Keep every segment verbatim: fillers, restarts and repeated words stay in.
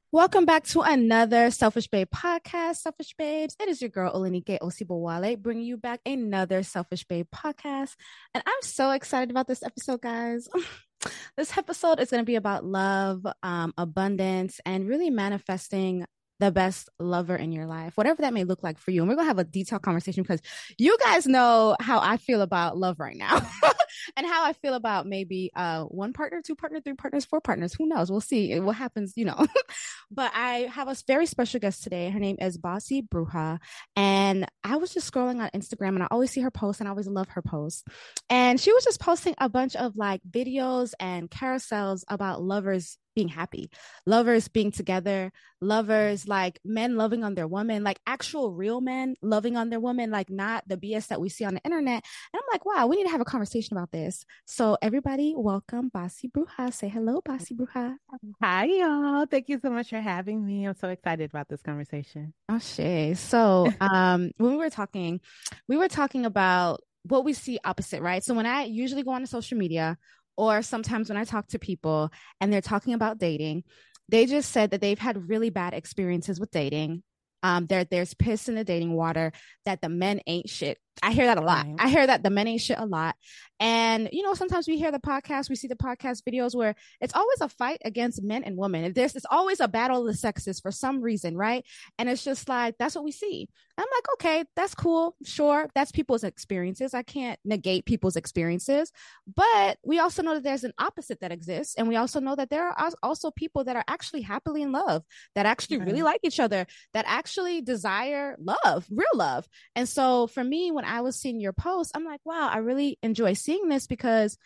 Welcome back to another Selfish Babe podcast, Selfish Babes. It is your girl, Olenike Osibowale, bringing you back another Selfish Babe podcast. And I'm so excited about this episode, guys. This episode is going to be about love, um, abundance, and really manifesting the best lover in your life, whatever that may look like for you. And we're going to have a detailed conversation because you guys know how I feel about love right now and how I feel about maybe uh, one partner, two partner, three partners, four partners. Who knows? We'll see what happens, you know. But I have a very special guest today. Her name is Bossy Bruja. And I was just scrolling on Instagram and I always see her posts and I always love her posts. And she was just posting a bunch of like videos and carousels about lovers being happy, lovers being together, lovers like men loving on their woman, like actual real men loving on their woman, like not the B S that we see on the internet. And I'm like, wow, we need to have a conversation about this. So everybody, welcome Bossy Bruja. Say hello, Bossy Bruja. Hi, y'all. Thank you so much for having me. I'm so excited about this conversation. Oh, shit. So, um, when we were talking, we were talking about what we see opposite, right? So when I usually go on to social media, or sometimes when I talk to people and they're talking about dating, they just said that they've had really bad experiences with dating. Um, there, there's piss in the dating water, that the men ain't shit. I hear that a lot. Right. I hear that the men ain't shit a lot. And, you know, sometimes we hear the podcast, we see the podcast videos where it's always a fight against men and women. If there's, it's always a battle of the sexes for some reason, right? And it's just like, that's what we see. I'm like, okay, that's cool. Sure. That's people's experiences. I can't negate people's experiences. But we also know that there's an opposite that exists. And we also know that there are also people that are actually happily in love, that actually really Right. like each other, that actually desire love, real love. And so for me, when I was seeing your post, I'm like, wow, I really enjoy seeing this because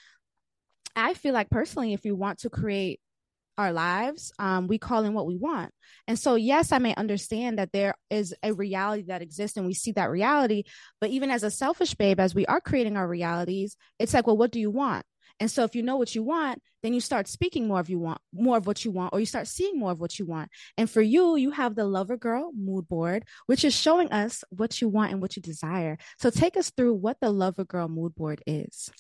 I feel like personally, if we want to create our lives, um, we call in what we want. And so, yes, I may understand that there is a reality that exists and we see that reality. But even as a selfish babe, as we are creating our realities, it's like, well, what do you want? And so if you know what you want, then you start speaking more of you want, more of what you want, or you start seeing more of what you want. And for you, you have the Lover Girl mood board, which is showing us what you want and what you desire. So take us through what the Lover Girl mood board is.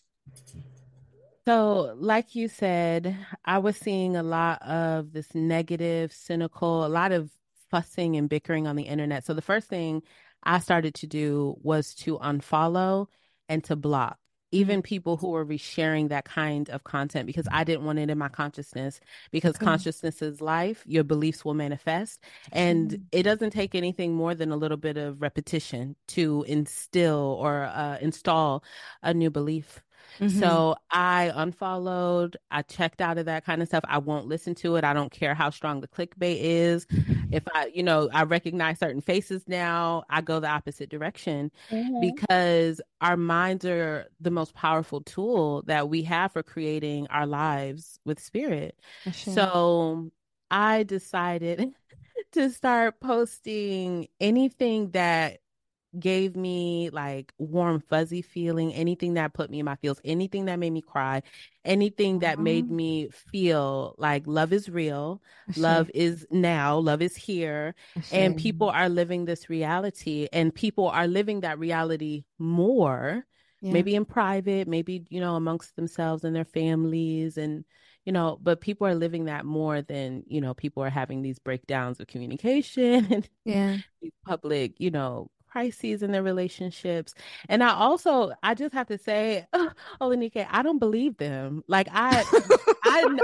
So, like you said, I was seeing a lot of this negative, cynical, a lot of fussing and bickering on the internet. So, the first thing I started to do was to unfollow and to block. Mm, Even people who were resharing that kind of content because I didn't want it in my consciousness. Because okay. consciousness is life, your beliefs will manifest. And Sure. it doesn't take anything more than a little bit of repetition to instill or uh, install a new belief. Mm-hmm. So I unfollowed, I checked out of that kind of stuff. I won't listen to it. I don't care how strong the clickbait is. If I, you know, I recognize certain faces now, I go the opposite direction Mm-hmm. because our minds are the most powerful tool that we have for creating our lives with spirit. Sure. So I decided to start posting anything that gave me like warm, fuzzy feeling, anything that put me in my feels, anything that made me cry, anything that made Oh, me feel like love is real, sure. love is now, love is here, and Sure. people are living this reality, and people are living that reality more, Yeah. maybe in private, maybe, you know, amongst themselves and their families and you know, but people are living that more than, you know, people are having these breakdowns of communication and Yeah. these public, you know, crises in their relationships. And I also, I just have to say, oh, Olenike, I don't believe them. Like I, I, kn-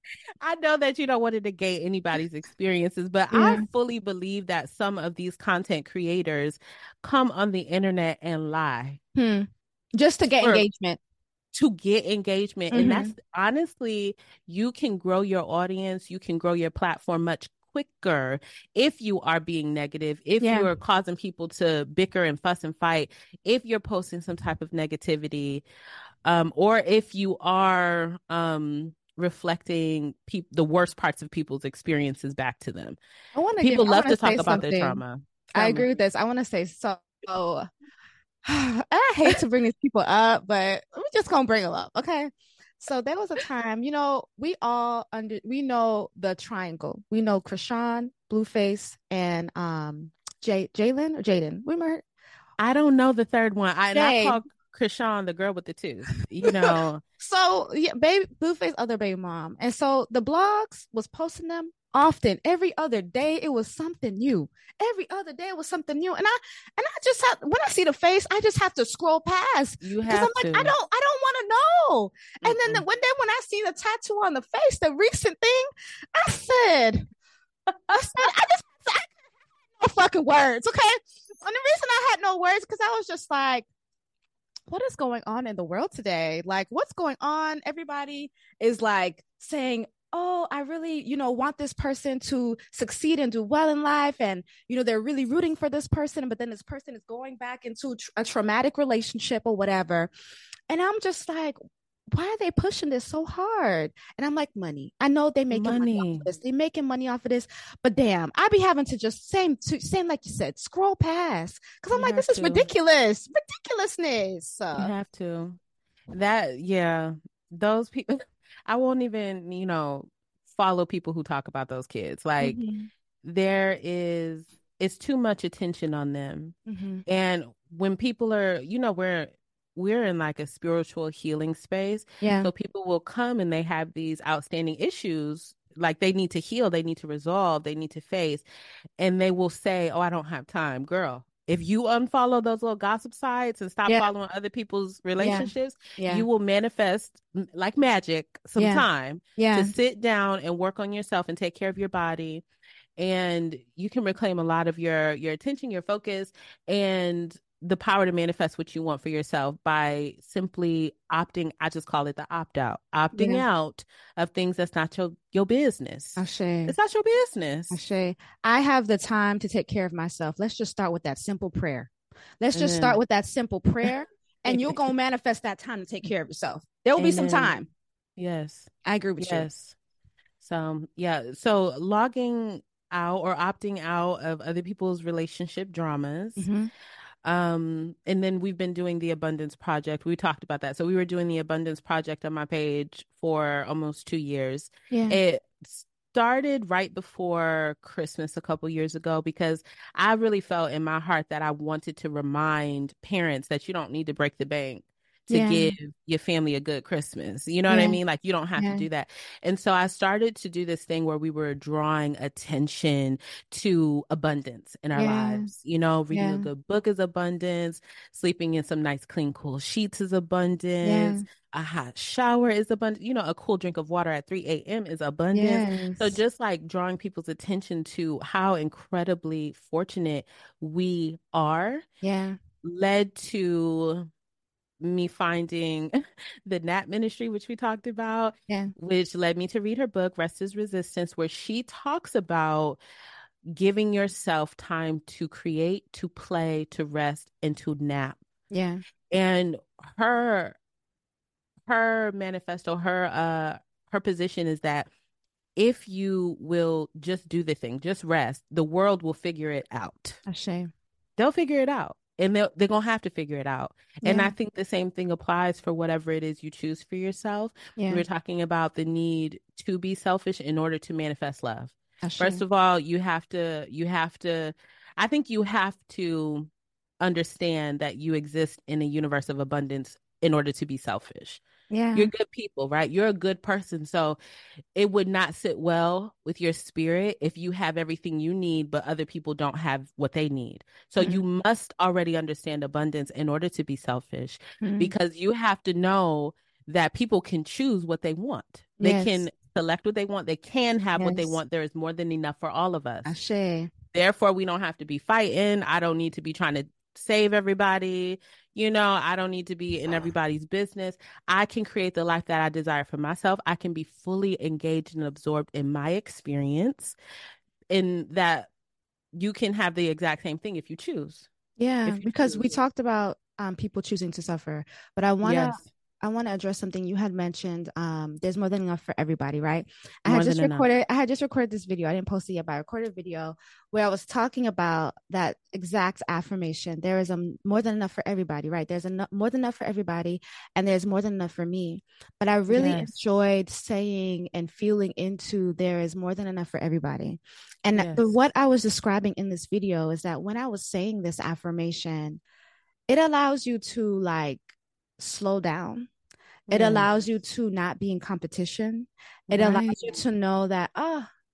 I know that you don't want to negate anybody's experiences, but I Yeah. fully believe that some of these content creators come on the internet and lie Hmm. Just to get for engagement. to get engagement. And Mm-hmm. that's honestly, you can grow your audience, you can grow your platform much quicker if you are being negative, if Yeah. you are causing people to bicker and fuss and fight, if you're posting some type of negativity, um, or if you are um reflecting pe- the worst parts of people's experiences back to them. I want to give, People I love want to to say talk about their something. trauma. I Tell agree me. with this. I want to say so. I hate to bring these people up, but we're just gonna bring them up, okay? So there was a time, you know, we all under we know the triangle. We know Krishan, Blueface, and um Jay Jalen or Jaden. We remember I don't know the third one. I and I Jade. call Krishan the girl with the tooth. You know, So yeah, baby Blueface other baby mom. And so the blogs was posting them often. Every other day it was something new. Every other day it was something new. And I and I just have when I see the face, I just have to scroll past You because I'm have like, I to. don't I don't want to know. And then the, Mm-mm. when then when I see the tattoo on the face, the recent thing, I said, I said, I just I had no fucking words, okay? And the reason I had no words because I was just like, what is going on in the world today? Like, what's going on? Everybody is like saying, oh, I really, you know, want this person to succeed and do well in life. And, you know, they're really rooting for this person, but then this person is going back into a traumatic relationship or whatever. And I'm just like, why are they pushing this so hard? And I'm like, money. I know they making money off Money. of this. They making money off of this, but damn, I be having to just same same like you said, scroll past because I'm You like, have this is to. ridiculous, ridiculousness. You Uh, have to. That, yeah, those people, I won't even, you know, follow people who talk about those kids. Like, mhm, there is, it's too much attention on them. mhm. And when people are, you know, we're, we're in like a spiritual healing space. Yeah, So people will come and they have these outstanding issues, like they need to heal, they need to resolve, they need to face, and they will say, "Oh, I don't have time." Girl, if you unfollow those little gossip sites and stop yeah, following other people's yeah, relationships, yeah, you will manifest like magic some yeah, time to yeah, sit down and work on yourself and take care of your body, and you can reclaim a lot of your your attention, your focus, and the power to manifest what you want for yourself by simply opting. I just call it the opt out, opting yeah. out of things that's not your your business. Ashe, It's not your business. Ashe. I have the time to take care of myself. Let's just start with that simple prayer. Let's just start Amen. with that simple prayer, and you're gonna manifest that time to take care of yourself. There will be some Amen. time. Yes. I agree with you. Yes. So, yeah. So, logging out or opting out of other people's relationship dramas. Mm-hmm. Um, and then we've been doing the Abundance Project. We talked about that. So, we were doing the Abundance Project on my page for almost two years. Yeah. It started right before Christmas a couple years ago because I really felt in my heart that I wanted to remind parents that you don't need to break the bank to Yeah. give your family a good Christmas. You know what I Yeah. mean? Like you don't have to Yeah. do that. And so I started to do this thing where we were drawing attention to abundance in our Yeah. lives. You know, reading a Yeah. good book is abundance, sleeping in some nice, clean, cool sheets is Yeah. abundance, a hot shower is abundant. You know, a cool drink of water at three a m is abundance. So Yes. just like drawing people's attention to how incredibly fortunate we are Yeah. led to me finding the Nap Ministry, which we talked about, Yeah. which led me to read her book, Rest is Resistance, where she talks about giving yourself time to create, to play, to rest, and to nap. Yeah. And her her manifesto, her uh her position is that if you will just do the thing, just rest, the world will figure it out. Ashe. They'll figure it out. And they're, they're going to have to figure it out. And I Yeah. think the same thing applies for whatever it is you choose for yourself. We Yeah. were talking about the need to be selfish in order to manifest love. First Ashe. of all, you have to, you have to, I think you have to understand that you exist in a universe of abundance in order to be selfish. You're Yeah. good people, right? You're a good person. So it would not sit well with your spirit if you have everything you need, but other people don't have what they need. So Mm-hmm. you must already understand abundance in order to be selfish, Mm-hmm. because you have to know that people can choose what they want. They Yes. can select what they want. They can have what they Yes. want. There is more than enough for all of us. Ashe. Therefore, we don't have to be fighting. I don't need to be trying to save everybody. You know, I don't need to be in everybody's business. I can create the life that I desire for myself. I can be fully engaged and absorbed in my experience, in that you can have the exact same thing if you choose. Yeah, If you because we choose. talked about um, people choosing to suffer, but I wanna Yes, I want to address something you had mentioned. Um, there's more than enough for everybody, right? I had more than just enough. recorded. I had just recorded this video. I didn't post it yet, but I recorded a video where I was talking about that exact affirmation. There is a m- more than enough for everybody, right? There's enough, more than enough for everybody, and there's more than enough for me. But I really Yes, enjoyed saying and feeling into there is more than enough for everybody. And the yes, what I was describing in this video is that when I was saying this affirmation, it allows you to like slow down. It yes. allows you to not be in competition. It allows Right. you to know that, oh,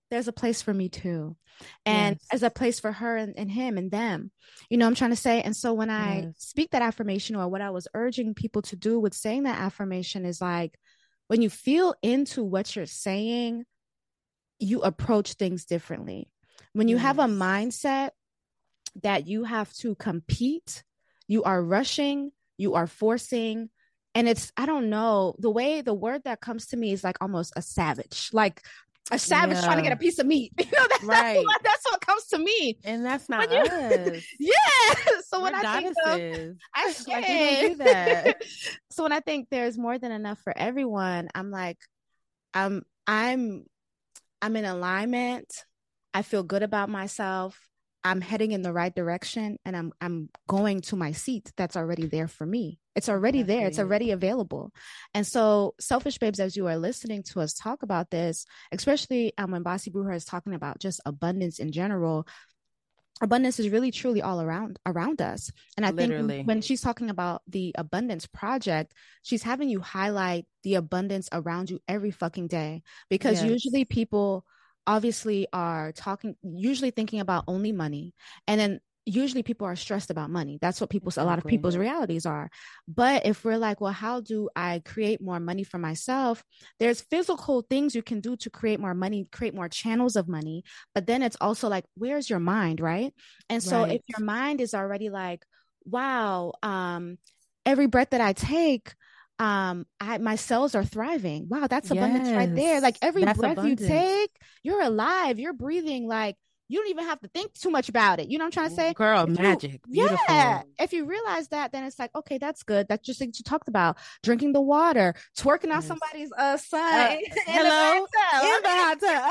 there's a place for me too. And Yes. there's a place for her and, and him and them. You know what I'm trying to say? And so when I Yes. speak that affirmation, or what I was urging people to do with saying that affirmation, is like, when you feel into what you're saying, you approach things differently. When you have a Yes. mindset that you have to compete, you are rushing, you are forcing. And it's, I don't know, the way the word that comes to me is like almost a savage, like a savage trying to get a Yeah. piece of meat. You know, that, that's Right. what that's what comes to me. And that's When not you, us. yeah. So We're when I think of, goddesses. I Like, we don't do that. so when I think there's more than enough for everyone, I'm like, I'm I'm I'm in alignment. I feel good about myself. I'm heading in the right direction, and I'm I'm going to my seat that's already there for me. It's already there. It's Exactly. already available. And so, Selfish Babes, as you are listening to us talk about this, especially um, when Bossy Brewer is talking about just abundance in general, abundance is really truly all around around us. And I think Literally. when she's talking about the abundance project, she's having you highlight the abundance around you every fucking day, because Yes. usually people obviously are talking, usually thinking about only money, and then usually people are stressed about money. That's what people, a lot of Exactly. people's realities are. But if we're like, well, how do I create more money for myself? There's physical things you can do to create more money, create more channels of money. But then it's also like, where's your mind, right? And so if Right. your mind is already like, wow, um, every breath that I take, um, I my cells are thriving. Wow, that's abundance right there. Like Yes. every That's breath you abundance. take, you're alive, you're breathing. Like you don't even have to think too much about it. You know what I'm trying to say? Girl, If you, magic. yeah, Beautiful. if you realize that, then it's like, okay, that's good. That's just like you talked about, drinking the water, twerking out Yes. somebody's uh son Uh, in, in hello? the bathtub. In the hot tub.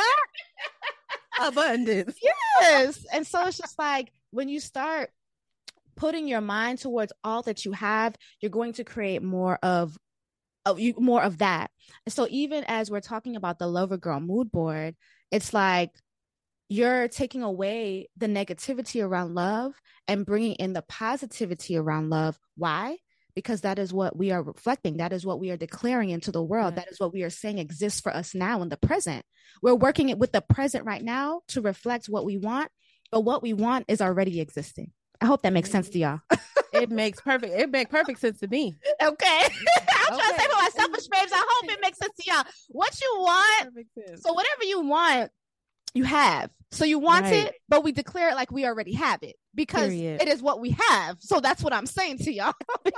Ah! Abundance. Yes. And so it's just like when you start putting your mind towards all that you have, you're going to create more of of you more of that. And so even as we're talking about the Lover Girl mood board, it's like you're taking away the negativity around love and bringing in the positivity around love. Why? Because that is what we are reflecting. That is what we are declaring into the world. Yeah. That is what we are saying exists for us now in the present. We're working it with the present right now to reflect what we want, but what we want is already existing. I hope that makes sense to y'all. It makes perfect. It makes perfect sense to me. Okay. I'm Okay. trying to say for my selfish babes, I hope it makes sense to y'all. What you want, Perfect sense. so whatever you want, you have. So you want Right. it, but we declare it like we already have it because Period. it is what we have. So that's what I'm saying to y'all.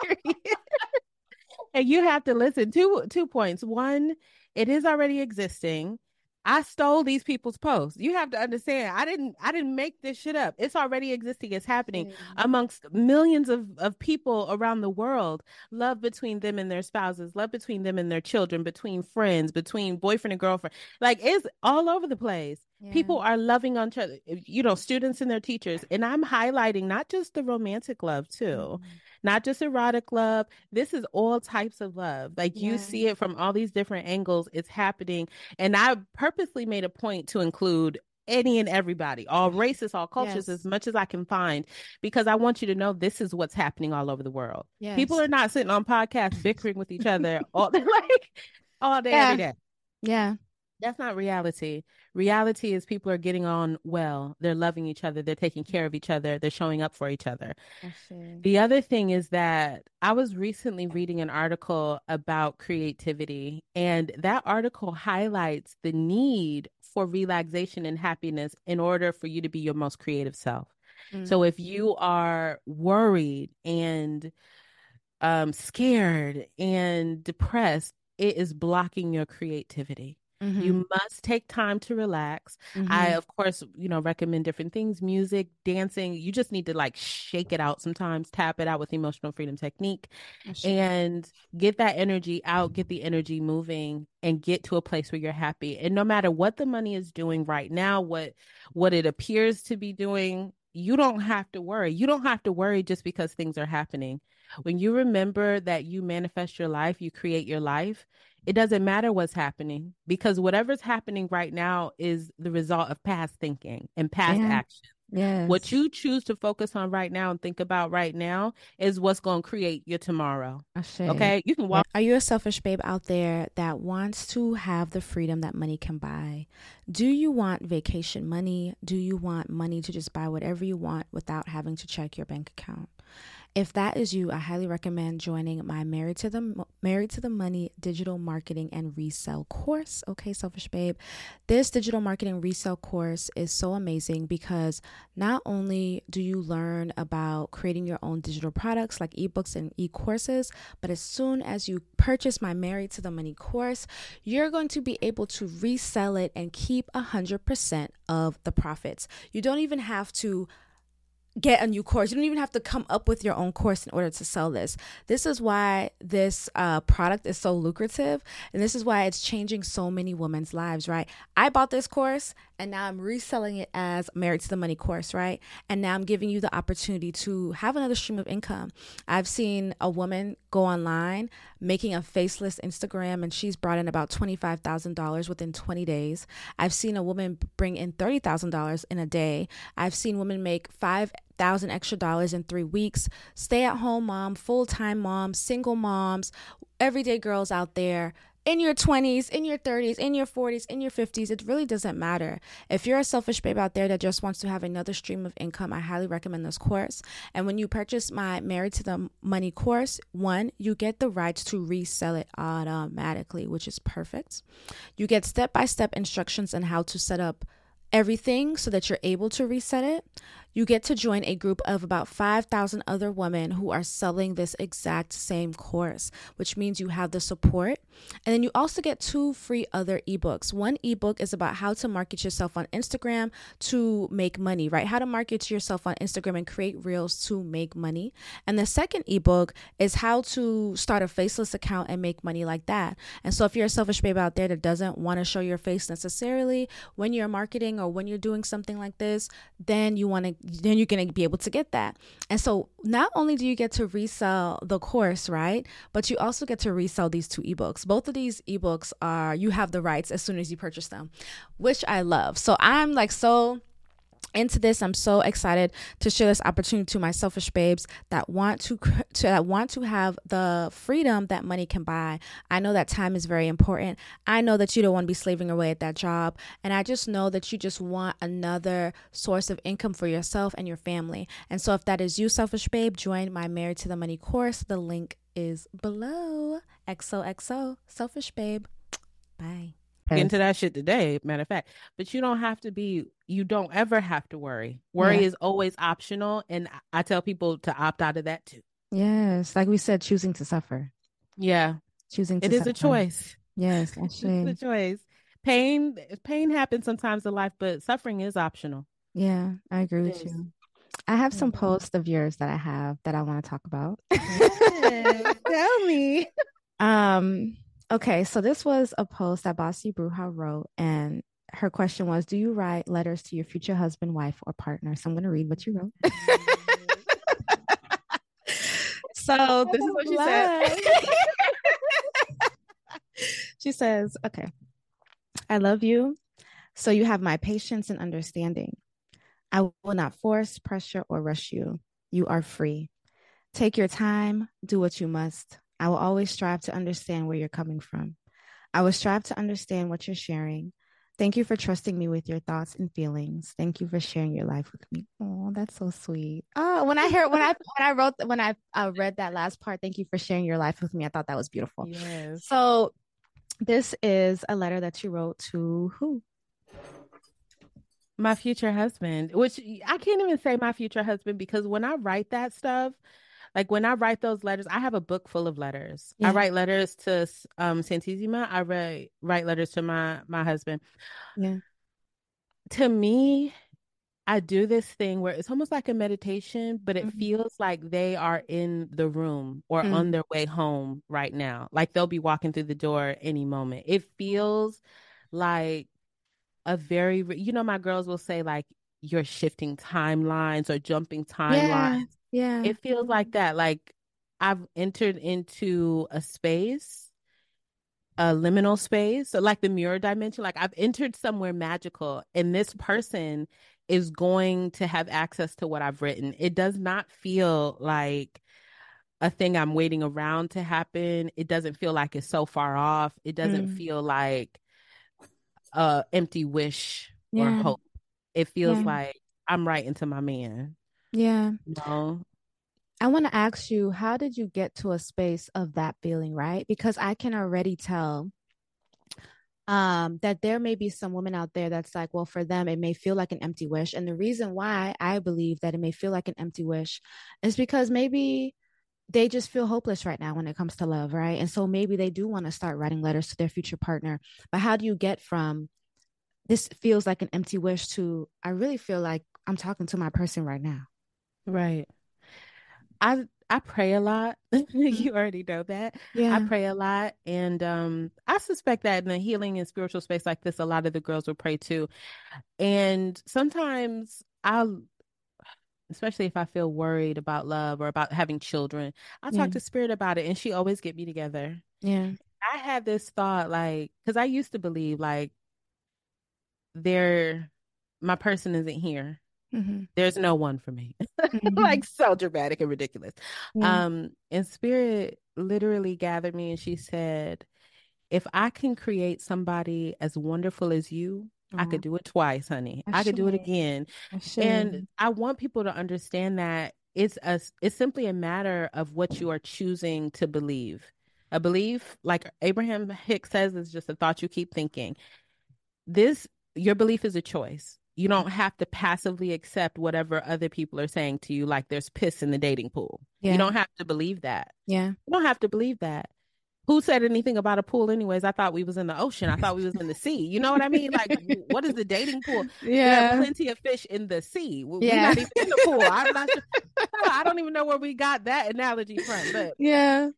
And you have to listen. Two two points. One, it is already existing. I stole these people's posts. You have to understand. I didn't I didn't make this shit up. It's already existing. It's happening amongst millions of, of people around the world. Love between them and their spouses, love between them and their children, between friends, between boyfriend and girlfriend. Like it's all over the place. Yeah. People are loving on each other, you know, students and their teachers. And I'm highlighting not just the romantic love too. Mm-hmm. Not just erotic love. This is all types of love. Like yeah. You see it from all these different angles. It's happening. And I purposely made a point to include any and everybody, all races, all cultures, yes. as much as I can find, because I want you to know this is what's happening all over the world. Yes. People are not sitting on podcasts bickering with each other all like all day, yeah. every day. Yeah. That's not reality. Reality is people are getting on well. They're loving each other. They're taking care of each other. They're showing up for each other. The other thing is that I was recently reading an article about creativity, and that article highlights the need for relaxation and happiness in order for you to be your most creative self. Mm. So if you are worried and um, scared and depressed, it is blocking your creativity. Mm-hmm. You must take time to relax. Mm-hmm. I, of course, you know, recommend different things, music, dancing. You just need to like shake it out sometimes, tap it out with emotional freedom technique and get that energy out, get the energy moving and get to a place where you're happy. And no matter what the money is doing right now, what, what it appears to be doing, you don't have to worry. You don't have to worry just because things are happening. When you remember that you manifest your life, you create your life, it doesn't matter what's happening because whatever's happening right now is the result of past thinking and past yeah. actions. Yes. What you choose to focus on right now and think about right now is what's going to create your tomorrow. Okay? You can walk. Are you a selfish babe out there that wants to have the freedom that money can buy? Do you want vacation money? Do you want money to just buy whatever you want without having to check your bank account? If that is you, I highly recommend joining my Married to the Married to the Money digital marketing and resale course. Okay, selfish babe. This digital marketing resale course is so amazing because not only do you learn about creating your own digital products like ebooks and e-courses, but as soon as you purchase my Married to the Money course, you're going to be able to resell it and keep one hundred percent of the profits. You don't even have to get a new course. You don't even have to come up with your own course in order to sell this. This is why this uh, product is so lucrative. And this is why it's changing so many women's lives, right? I bought this course and now I'm reselling it as Married to the Money course, right? And now I'm giving you the opportunity to have another stream of income. I've seen a woman go online making a faceless Instagram and she's brought in about twenty-five thousand dollars within twenty days. I've seen a woman bring in thirty thousand dollars in a day. I've seen women make five thousand extra dollars in three weeks. Stay at home mom, full-time mom, single moms, everyday girls out there in your twenties, in your thirties, in your forties, in your fifties. It really doesn't matter. If you're a selfish babe out there that just wants to have another stream of income, I highly recommend this course. And when you purchase my Married to the Money course, one, you get the rights to resell it automatically, which is perfect. You get step-by-step instructions on how to set up everything so that you're able to reset it. You get to join a group of about five thousand other women who are selling this exact same course, which means you have the support. And then you also get two free other ebooks. One ebook is about how to market yourself on Instagram to make money, right? How to market yourself on Instagram and create reels to make money. And the second ebook is how to start a faceless account and make money like that. And so if you're a selfish babe out there that doesn't want to show your face necessarily when you're marketing or when you're doing something like this, then you want to then you're going to be able to get that. And so not only do you get to resell the course, right? But you also get to resell these two ebooks. Both of these ebooks are, you have the rights as soon as you purchase them, which I love. So I'm like so into this. I'm so excited to share this opportunity to my selfish babes that want to, to that want to have the freedom that money can buy. I know that time is very important. I know that you don't want to be slaving away at that job. And I just know that you just want another source of income for yourself and your family. And so if that is you, selfish babe, join my Married to the Money course. The link is below. X O X O, selfish babe. Bye. Get into that shit today, matter of fact. But you don't have to be, you don't ever have to worry. Worry yeah. is always optional. And I tell people to opt out of that too. Yes. Like we said, choosing to suffer. Yeah. Choosing to It is suffer. a choice. Yes, actually. It's a choice. Pain, pain happens sometimes in life, but suffering is optional. Yeah, I agree with yes. you. I have some posts of yours that I have that I want to talk about. Yes. Tell me. Um, Okay, so this was a post that Bossy Bruja wrote, and her question was, do you write letters to your future husband, wife, or partner? So I'm going to read what you wrote. So this is what she said. She says, okay, I love you, so you have my patience and understanding. I will not force, pressure, or rush you. You are free. Take your time, do what you must. I will always strive to understand where you're coming from. I will strive to understand what you're sharing. Thank you for trusting me with your thoughts and feelings. Thank you for sharing your life with me. Oh, that's so sweet. Oh, when I heard when I when I wrote when I uh, read that last part, thank you for sharing your life with me. I thought that was beautiful. Yes. So this is a letter that you wrote to who? My future husband, which I can't even say my future husband because when I write that stuff, like when I write those letters, I have a book full of letters. Yeah. I write letters to um, Santissima. I write write letters to my my husband. Yeah. To me, I do this thing where it's almost like a meditation, but it mm-hmm. feels like they are in the room or mm-hmm. on their way home right now. Like they'll be walking through the door any moment. It feels like a very, you know, my girls will say like you're shifting timelines or jumping timelines. Yeah. Yeah. It feels like that. Like I've entered into a space a liminal space, so like the mirror dimension. Like I've entered somewhere magical, and this person is going to have access to what I've written. It does not feel like a thing I'm waiting around to happen. It doesn't feel like it's so far off. It doesn't Mm. feel like a empty wish or Yeah. hope. It feels Yeah. like I'm right into my man. Yeah. You know? I want to ask you, how did you get to a space of that feeling, right? Because I can already tell um that there may be some women out there that's like, well, for them it may feel like an empty wish. And the reason why I believe that it may feel like an empty wish is because maybe they just feel hopeless right now when it comes to love, right? And so maybe they do want to start writing letters to their future partner. But how do you get from this feels like an empty wish to I really feel like I'm talking to my person right now? Right. I I pray a lot. Mhm. You already know that. I Yeah. pray a lot. And um I suspect that in a healing and spiritual space like this, a lot of the girls will pray too. And sometimes I'll, especially if I feel worried about love or about having children, I'll Yeah. talk to Spirit about it and she always get me together. Yeah. I had this thought like, because I used to believe like there my person isn't here. Mm-hmm. There's no one for me. Mm-hmm. Like so dramatic and ridiculous. Yeah. Um, and Spirit literally gathered me and she said, if I can create somebody as wonderful as you, I Oh, could do it twice, honey. I I could do it should. again. I And should. I want people to understand that it's a it's simply a matter of what you are choosing to believe. A belief, like Abraham Hicks says, is just a thought you keep thinking. This Your belief is a choice. You don't have to passively accept whatever other people are saying to you, like there's piss in the dating pool. You Yeah. don't have to believe that. Yeah. You don't have to believe that. Who said anything about a pool anyways? I thought we was in the ocean. I thought we was in the sea. You know what I mean? Like, what is the dating pool? There are Yeah. plenty of fish in the sea. We're Yeah. not even in the pool. I'm not sure. I don't even know where we got that analogy from. But Yeah.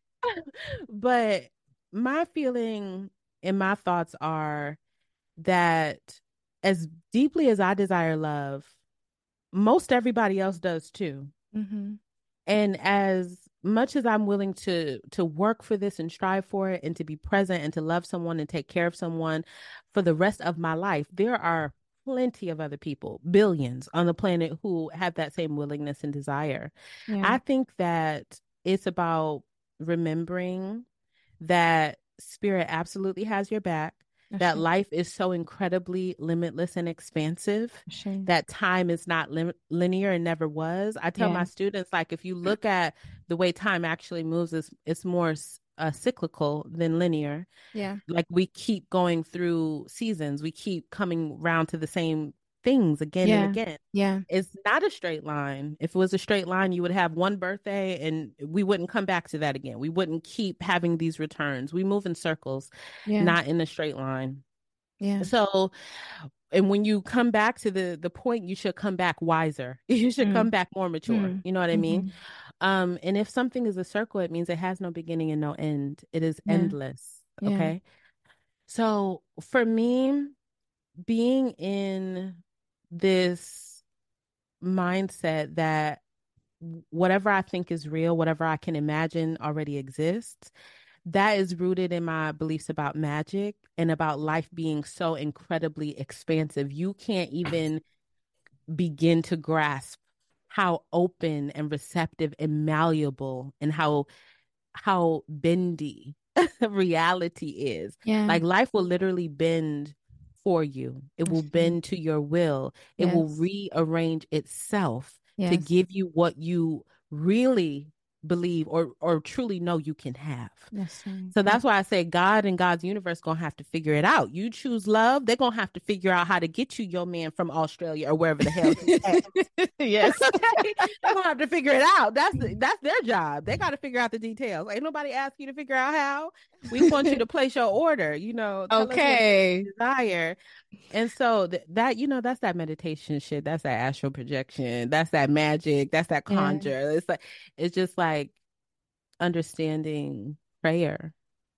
but my feeling and my thoughts are that as deeply as I desire love, most everybody else does too. Mm-hmm. And as much as I'm willing to to work for this and strive for it and to be present and to love someone and take care of someone for the rest of my life, there are plenty of other people, billions on the planet who have that same willingness and desire. Yeah. I think that it's about remembering that spirit absolutely has your back, I that should. life is so incredibly limitless and expansive, I should. that time is not lim- linear and never was. I tell Yeah. my students, like, if you look at the way time actually moves, it's, it's more uh, cyclical than linear. Yeah. Like, we keep going through seasons, we keep coming around to the same things again and Yeah. again. Yeah. It's not a straight line. If it was a straight line, you would have one birthday and we wouldn't come back to that again. We wouldn't keep having these returns. We move in circles, Yeah. not in a straight line. Yeah. So, and when you come back to the the point, you should come back wiser. You should come Mm. back more mature. Mm. You know what I mean? Mm-hmm. Um, and if something is a circle, it means it has no beginning and no end. It is Yeah. endless. Yeah. Okay. So for me, being in this mindset that whatever I think is real, whatever I can imagine already exists, that is rooted in my beliefs about magic and about life being so incredibly expansive. You can't even begin to grasp how open and receptive and malleable and how how bendy reality is. Yeah. Like life will literally bend for you. It I will should. bend to your will. It will Yes. rearrange itself to Yes. give you what you really believe or or truly know you can have. Yes, right. So Yeah. that's why I say God and God's universe gonna have to figure it out. You choose love, they're gonna have to figure out how to get you your man from Australia or wherever the hell he's at. Yes. Okay? They're gonna have to figure it out. That's that's their job. They got to figure out the details. Ain't nobody ask you to figure out how. We want you to place your order. You know, tell us what Okay. you desire. And so th- that you know, that's that meditation shit. That's that astral projection. That's that magic. That's that Yeah. conjure. It's like it's just like understanding prayer.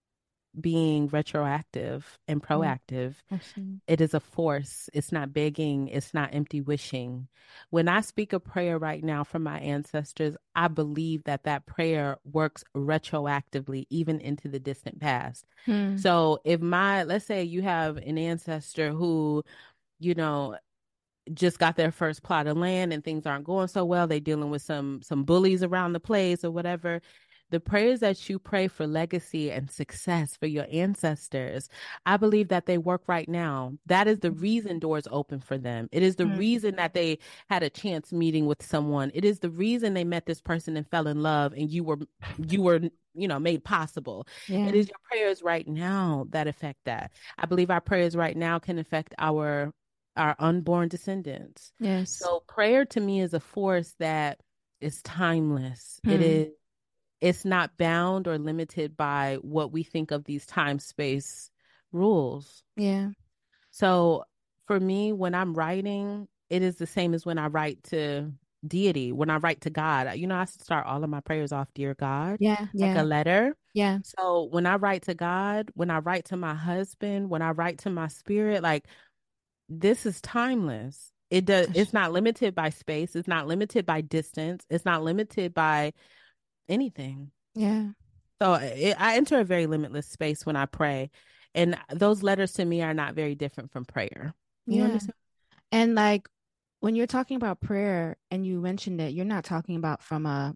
being retroactive and Yeah, proactive. absolutely. It is a force. It's not begging. It's not empty wishing. When I speak a prayer right now from my ancestors, I believe that that prayer works retroactively, even into the distant past. Hmm. So if my, let's say you have an ancestor who, you know, just got their first plot of land and things aren't going so well, they're dealing with some some bullies around the place or whatever. The prayers that you pray for legacy and success for your ancestors, I believe that they work right now. That is the reason doors open for them. It is the Hmm. reason that they had a chance meeting with someone. It is the reason they met this person and fell in love, and you were you were you know made possible. It Yeah. is your prayers right now that affect that. I believe our prayers right now can affect our our unborn descendants. Yes. So prayer to me is a force that is timeless. It Hmm. is it's not bound or limited by what we think of these time space rules. Yeah. So for me, when I'm writing, it is the same as when I write to deity, when I write to God. You know, I start all of my prayers off, dear God, Yeah. like a Yeah. letter. Yeah. So when I write to God, when I write to my husband, when I write to my spirit, like this is timeless. It does, it's not limited by space, it's not limited by distance, it's not limited by anything. Yeah. So it, I enter a very limitless space when I pray. And those letters to me are not very different from prayer. You Yeah. understand? And like when you're talking about prayer and you mentioned it, you're not talking about from a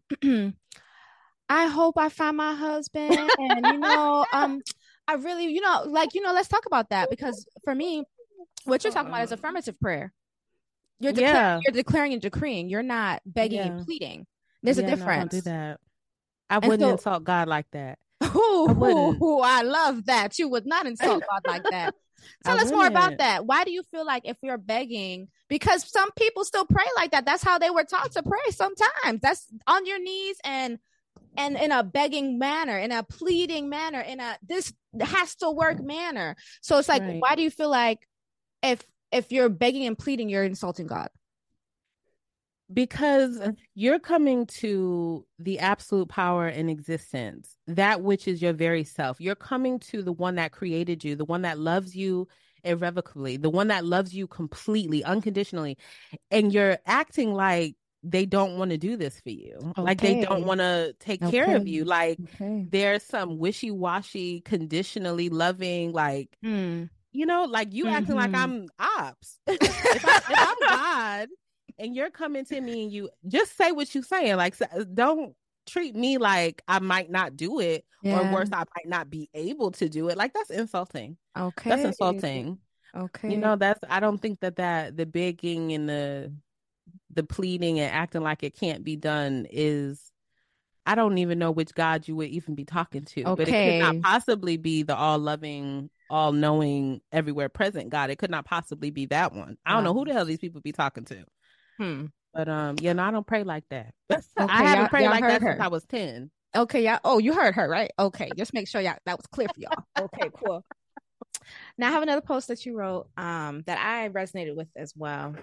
I hope I find my husband and you know, um I really, you know, like, you know, let's talk about that because for me, what you're talking about is Uh-uh. affirmative prayer. You're declaring, Yeah. you're declaring and decreeing. You're not begging and Yeah. pleading. There's a Yeah. No, I don't do difference. that. I And wouldn't so, insult God like that. ooh, I ooh, wouldn't. ooh, I love that. You would not insult God like that. I Tell us more about wouldn't. that. Why do you feel like if you're begging, because some people still pray like that. That's how they were taught to pray sometimes. That's on your knees and and in a begging manner, in a pleading manner, in a this has to work manner. So it's like, Right. why do you feel like if if you're begging and pleading, you're insulting God? Because you're coming to the absolute power in existence, that which is your very self. You're coming to the one that created you, the one that loves you irrevocably, the one that loves you completely, unconditionally. And you're acting like they don't want to do this for you, like they don't Okay. want to take care of Okay. you. Like Okay. there's some wishy washy, conditionally loving, like, Hmm. you know, like you acting like Mm-hmm. I'm ops. if I'm if I'm God and you're coming to me and you just say what you're saying, like don't treat me like I might not do it or Yeah. worse, I might not be able to do it. Like that's insulting. That's Okay. insulting. You Okay. know, that's I don't think that that the begging and the the pleading and acting like it can't be done is I don't even know which God you would even be talking to, but it could not Okay. possibly be the all loving, all knowing, everywhere present God. It could not possibly be that one. I don't Wow. know who the hell these people be talking to. Hmm. But um, yeah, no, I don't pray like that. I Okay, haven't y'all, prayed y'all like heard that since her. I was ten. Okay, y'all. Oh, you heard her, right? Okay, just make sure y'all that was clear for y'all. Okay, cool. Now I have another post that you wrote um that I resonated with as well.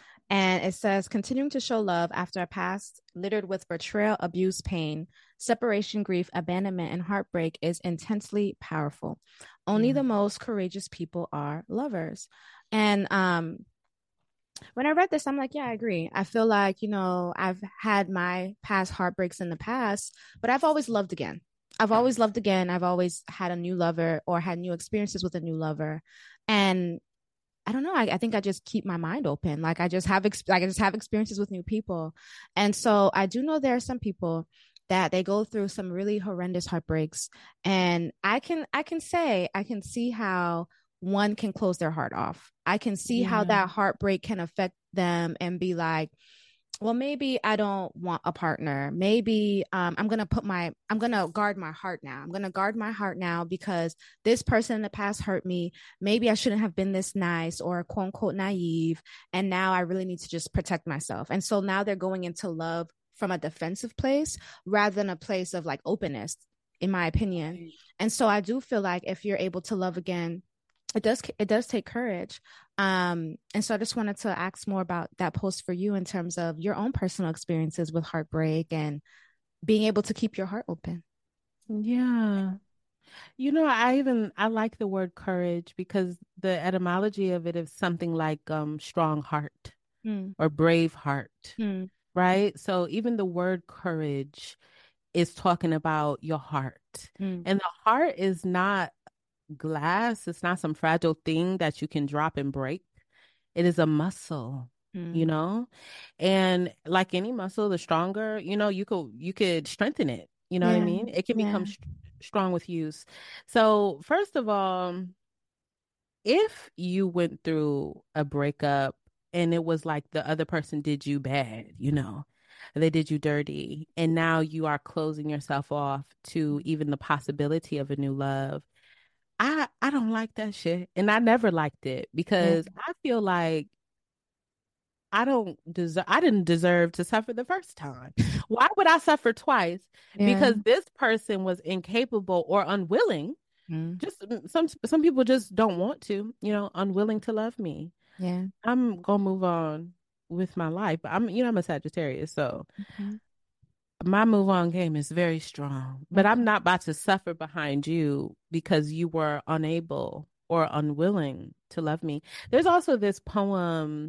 And it says, continuing to show love after a past littered with betrayal, abuse, pain, separation, grief, abandonment, and heartbreak is intensely powerful. Only Yeah. the most courageous people are lovers. And um, when I read this, I'm like, yeah, I agree. I feel like, you know, I've had my past heartbreaks in the past, but I've always loved again. I've always loved again. I've always had a new lover or had new experiences with a new lover. And I don't know. I, I think I just keep my mind open. Like I just have, ex- like I just have experiences with new people. And so I do know there are some people that they go through some really horrendous heartbreaks. And I can, I can say, I can see how one can close their heart off. I can see how Yeah. that heartbreak can affect them and be like, well, maybe I don't want a partner. Maybe um, I'm gonna put my I'm gonna guard my heart now. I'm gonna guard my heart now because this person in the past hurt me. Maybe I shouldn't have been this nice or quote unquote naive. And now I really need to just protect myself. And so now they're going into love from a defensive place rather than a place of like openness, in my opinion. Right. And so I do feel like if you're able to love again, it does it does take courage. Um and so I just wanted to ask more about that post for you in terms of your own personal experiences with heartbreak and being able to keep your heart open. Yeah. You know, I even I like the word courage because the etymology of it is something like um strong heart Mm, or brave heart, mm, right? So even the word courage is talking about your heart. mm, And the heart is not glass, it's not some fragile thing that you can drop and break. It is a muscle, you mm. know? And like any muscle, the stronger, you know, you could you could strengthen it. You know what I Yeah, mean? It can become yeah, st strong with use. So, first of all, if you went through a breakup and it was like the other person did you bad, you know, they did you dirty, and now you are closing yourself off to even the possibility of a new love. I I don't like that shit. And I never liked it yeah, because I feel like I don't deserve I didn't deserve to suffer the first time. Why would I suffer twice? yeah, Because this person was incapable or unwilling. mm, Just mm, some some people just don't want to, you know, unwilling to love me. yeah. I'm gonna move on with my life. I'm you know, I'm a Sagittarius, so Okay, my move on game is very strong. But I'm okay, not about to suffer behind you because you were unable or unwilling to love me. There's also this poem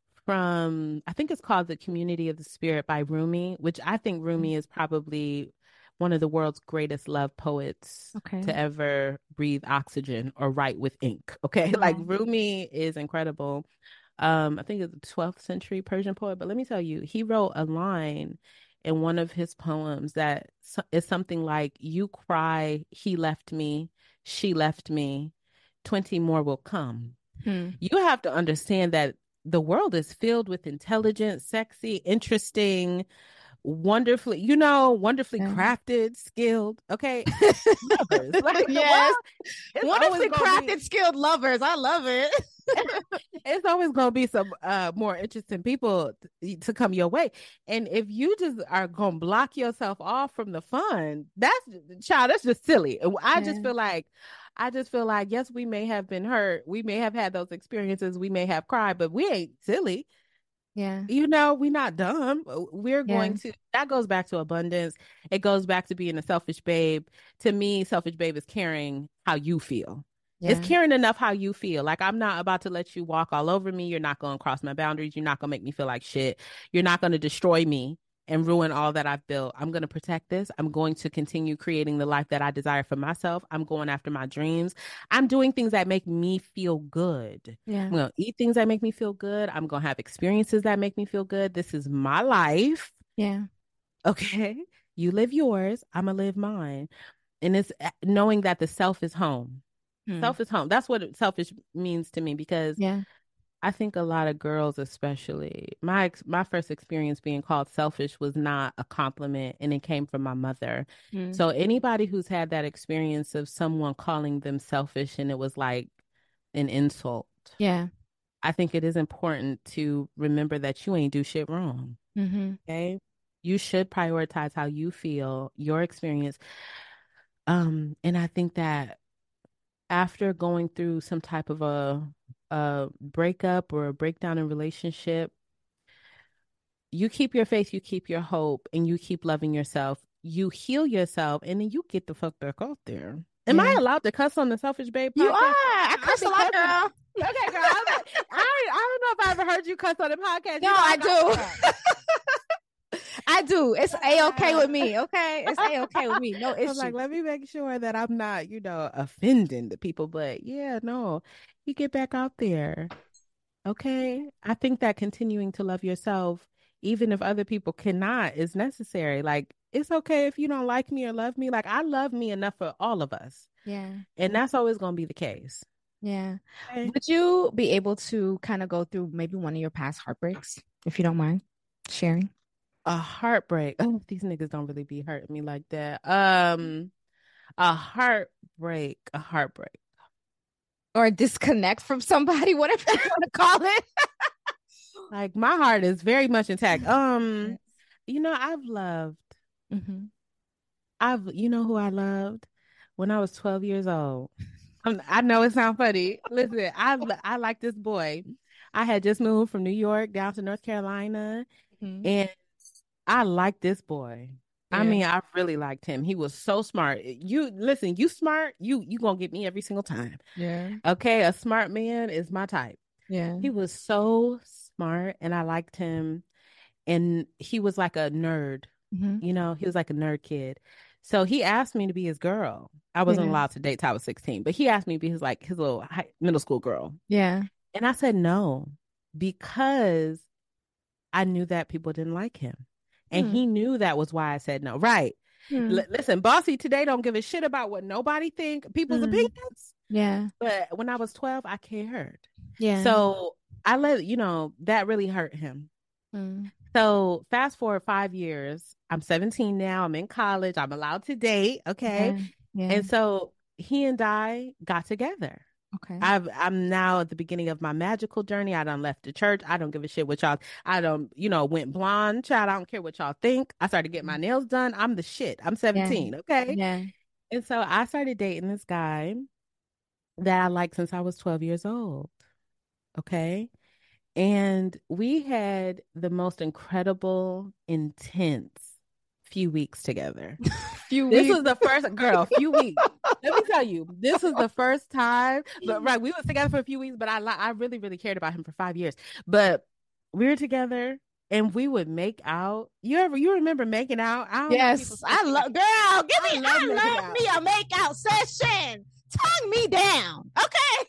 from, I think it's called The Community of the Spirit by Rumi, which I think Rumi is probably one of the world's greatest love poets okay. to ever breathe oxygen or write with ink. Okay. Like Wow. Rumi is incredible. Um, I think it's a twelfth century Persian poet, but let me tell you, he wrote a line in one of his poems that so- is something like, "You cry, he left me, she left me, twenty more will come." Hmm. You have to understand that the world is filled with intelligent, sexy, interesting, wonderfully, you know, wonderfully Yeah. crafted, skilled, okay, lovers. Like the Yes. world is always Wonderfully gonna be crafted, skilled lovers. I love it. it's always gonna be some uh more interesting people t- to come your way. And if you just are gonna block yourself off from the fun, that's child, that's just silly. I just Yeah. feel like I just feel like yes, we may have been hurt, we may have had those experiences, we may have cried, but we ain't silly. Yeah. You know, we're not dumb. We're Yeah. going to, that goes back to abundance. It goes back to being a selfish babe. To me, selfish babe is caring how you feel. It's Yeah. caring enough how you feel. Like, I'm not about to let you walk all over me. You're not going to cross my boundaries. You're not going to make me feel like shit. You're not going to destroy me and ruin all that I've built. I'm going to protect this. I'm going to continue creating the life that I desire for myself. I'm going after my dreams. I'm doing things that make me feel good. Yeah. I'm going to eat things that make me feel good. I'm going to have experiences that make me feel good. This is my life. Yeah. Okay. You live yours. I'm going to live mine. And it's uh, knowing that the self is home. Hmm. Self is home. That's what selfish means to me because Yeah. I think a lot of girls, especially my ex- my first experience being called selfish was not a compliment, and it came from my mother. Hmm. So anybody who's had that experience of someone calling them selfish and it was like an insult, Yeah. I think it is important to remember that you ain't do shit wrong. Mm-hmm. Okay, you should prioritize how you feel, your experience. Um, and I think that after going through some type of a a breakup or a breakdown in relationship, you keep your faith, you keep your hope, and you keep loving yourself. You heal yourself, and then you get the fuck back out there. Am I Yeah. allowed to cuss on the Selfish Babe You are. podcast? I I curse a be lot, cussing. girl. Okay, girl. I, was like, I, I don't know if I ever heard you cuss on the podcast. No, You know, I I got you do. up. I do. It's a okay Uh, with me. Okay, it's a okay with me. No I was like, issues. let me make sure that I'm not, you know, offending the people. But yeah, no, you get back out there. Okay. I think that continuing to love yourself, even if other people cannot, is necessary. Like, it's okay if you don't like me or love me. Like, I love me enough for all of us. Yeah. And that's always going to be the case. Yeah. Okay. Would you be able to kind of go through maybe one of your past heartbreaks, if you don't mind sharing? A heartbreak. Oh, these niggas don't really be hurting me like that. Um, a heartbreak, a heartbreak. Or a disconnect from somebody, whatever you want to call it. Like, my heart is very much intact. Um, Yes. you know, I've loved, Mm-hmm. I've, you know who I loved when I was twelve years old. Um, I know it sounds funny. Listen, I I like this boy. I had just moved from New York down to North Carolina, Mm-hmm. and I like this boy. I mean, I really liked him. He was so smart. You listen, you smart, you you gonna get me every single time. Yeah. Okay, a smart man is my type. Yeah. He was so smart and I liked him. And he was like a nerd. Mm-hmm. You know, he was like a nerd kid. So he asked me to be his girl. I wasn't Yeah. allowed to date till I was sixteen, but he asked me to be his like his little high, middle school girl. Yeah. And I said no because I knew that people didn't like him. And Hmm. he knew that was why I said no. Right. Hmm. L- listen, Bossy today don't give a shit about what nobody think, people's Hmm. opinions. Yeah. But when I was twelve, I cared. Yeah. So I let, you know, that really hurt him. Hmm. So fast forward five years, I'm seventeen now. I'm in college. I'm allowed to date. Okay. Yeah. Yeah. And so he and I got together. Okay. I've, I'm now at the beginning of my magical journey. I done left the church. I don't give a shit what y'all, I don't, you know, went blonde, child. I don't care what y'all think. I started getting my nails done. I'm the shit. I'm seventeen. Yeah. Okay. Yeah. And so I started dating this guy that I liked since I was twelve years old. Okay. And we had the most incredible, intense few weeks together. Few This weeks. was the first girl, few weeks. Let me tell you, this was the first time. But right, we were together for a few weeks, but I I really, really cared about him for five years. But we were together and we would make out. You ever you remember making out? I don't Yes, I love girl. Give me, I love, I love me a make out session. Tongue me down, okay?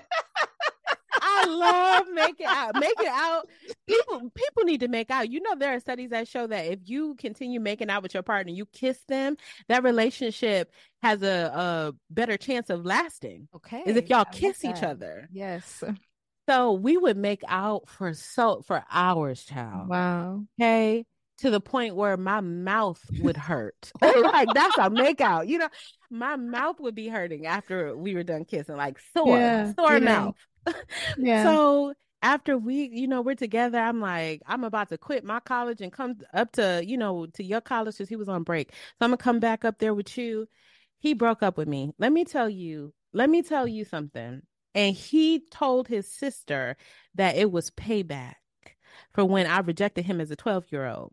I love making out. Making out. People people need to make out. You know, there are studies that show that if you continue making out with your partner, you kiss them, that relationship has a, a better chance of lasting. Okay. Is if y'all I kiss like each that. other. Yes. So we would make out for so for hours, child. Wow. Okay. To the point where my mouth would hurt. Like that's a make out. You know, my mouth would be hurting after we were done kissing, like sore, Yeah, sore yeah. mouth. Yeah. So after we, you know, we're together, I'm like, I'm about to quit my college and come up to, you know, to your college because he was on break. So I'm gonna come back up there with you. He broke up with me. Let me tell you, let me tell you something. And he told his sister that it was payback for when I rejected him as a twelve year old.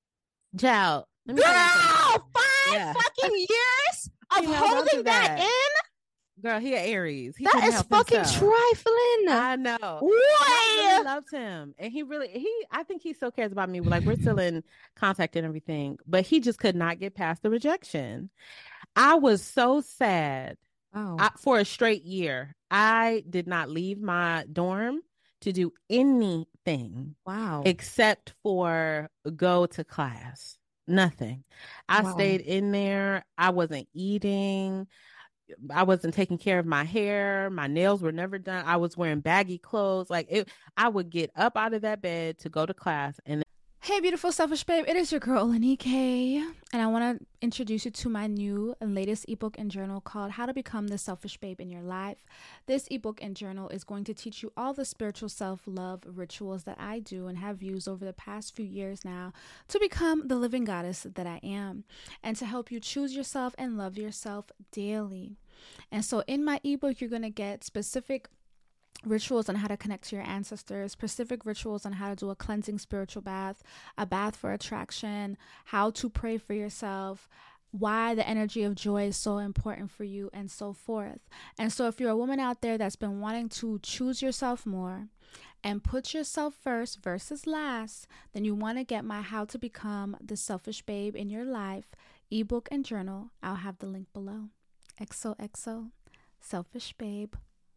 Child, let me Girl, tell you something. five Yeah. fucking years of He held on to holding that that. in? Girl, he an Aries. He That couldn't is help fucking himself. trifling. I know. And I Way. really loved him. And he really, he, I think he still cares about me. Like, we're still in contact and everything. But he just could not get past the rejection. I was so sad. Oh. I, for a straight year, I did not leave my dorm to do anything. Wow. Except for go to class. Nothing. I Wow. stayed in there. I wasn't eating. I wasn't taking care of my hair. My nails were never done. I was wearing baggy clothes. Like it, I would get up out of that bed to go to class. And hey, beautiful selfish babe, it is your girl Olenike, and I want to introduce you to my new and latest ebook and journal called How to Become the Selfish Babe in Your Life. This ebook and journal is going to teach you all the spiritual self-love rituals that I do and have used over the past few years now to become the living goddess that I am, and to help you choose yourself and love yourself daily. And so in my ebook, you're going to get specific rituals on how to connect to your ancestors, specific rituals on how to do a cleansing spiritual bath, a bath for attraction, how to pray for yourself, why the energy of joy is so important for you, and so forth. And so if you're a woman out there that's been wanting to choose yourself more and put yourself first versus last, then you want to get my How to Become the Selfish Babe in Your Life ebook and journal. I'll have the link below. X O X O, Selfish Babe.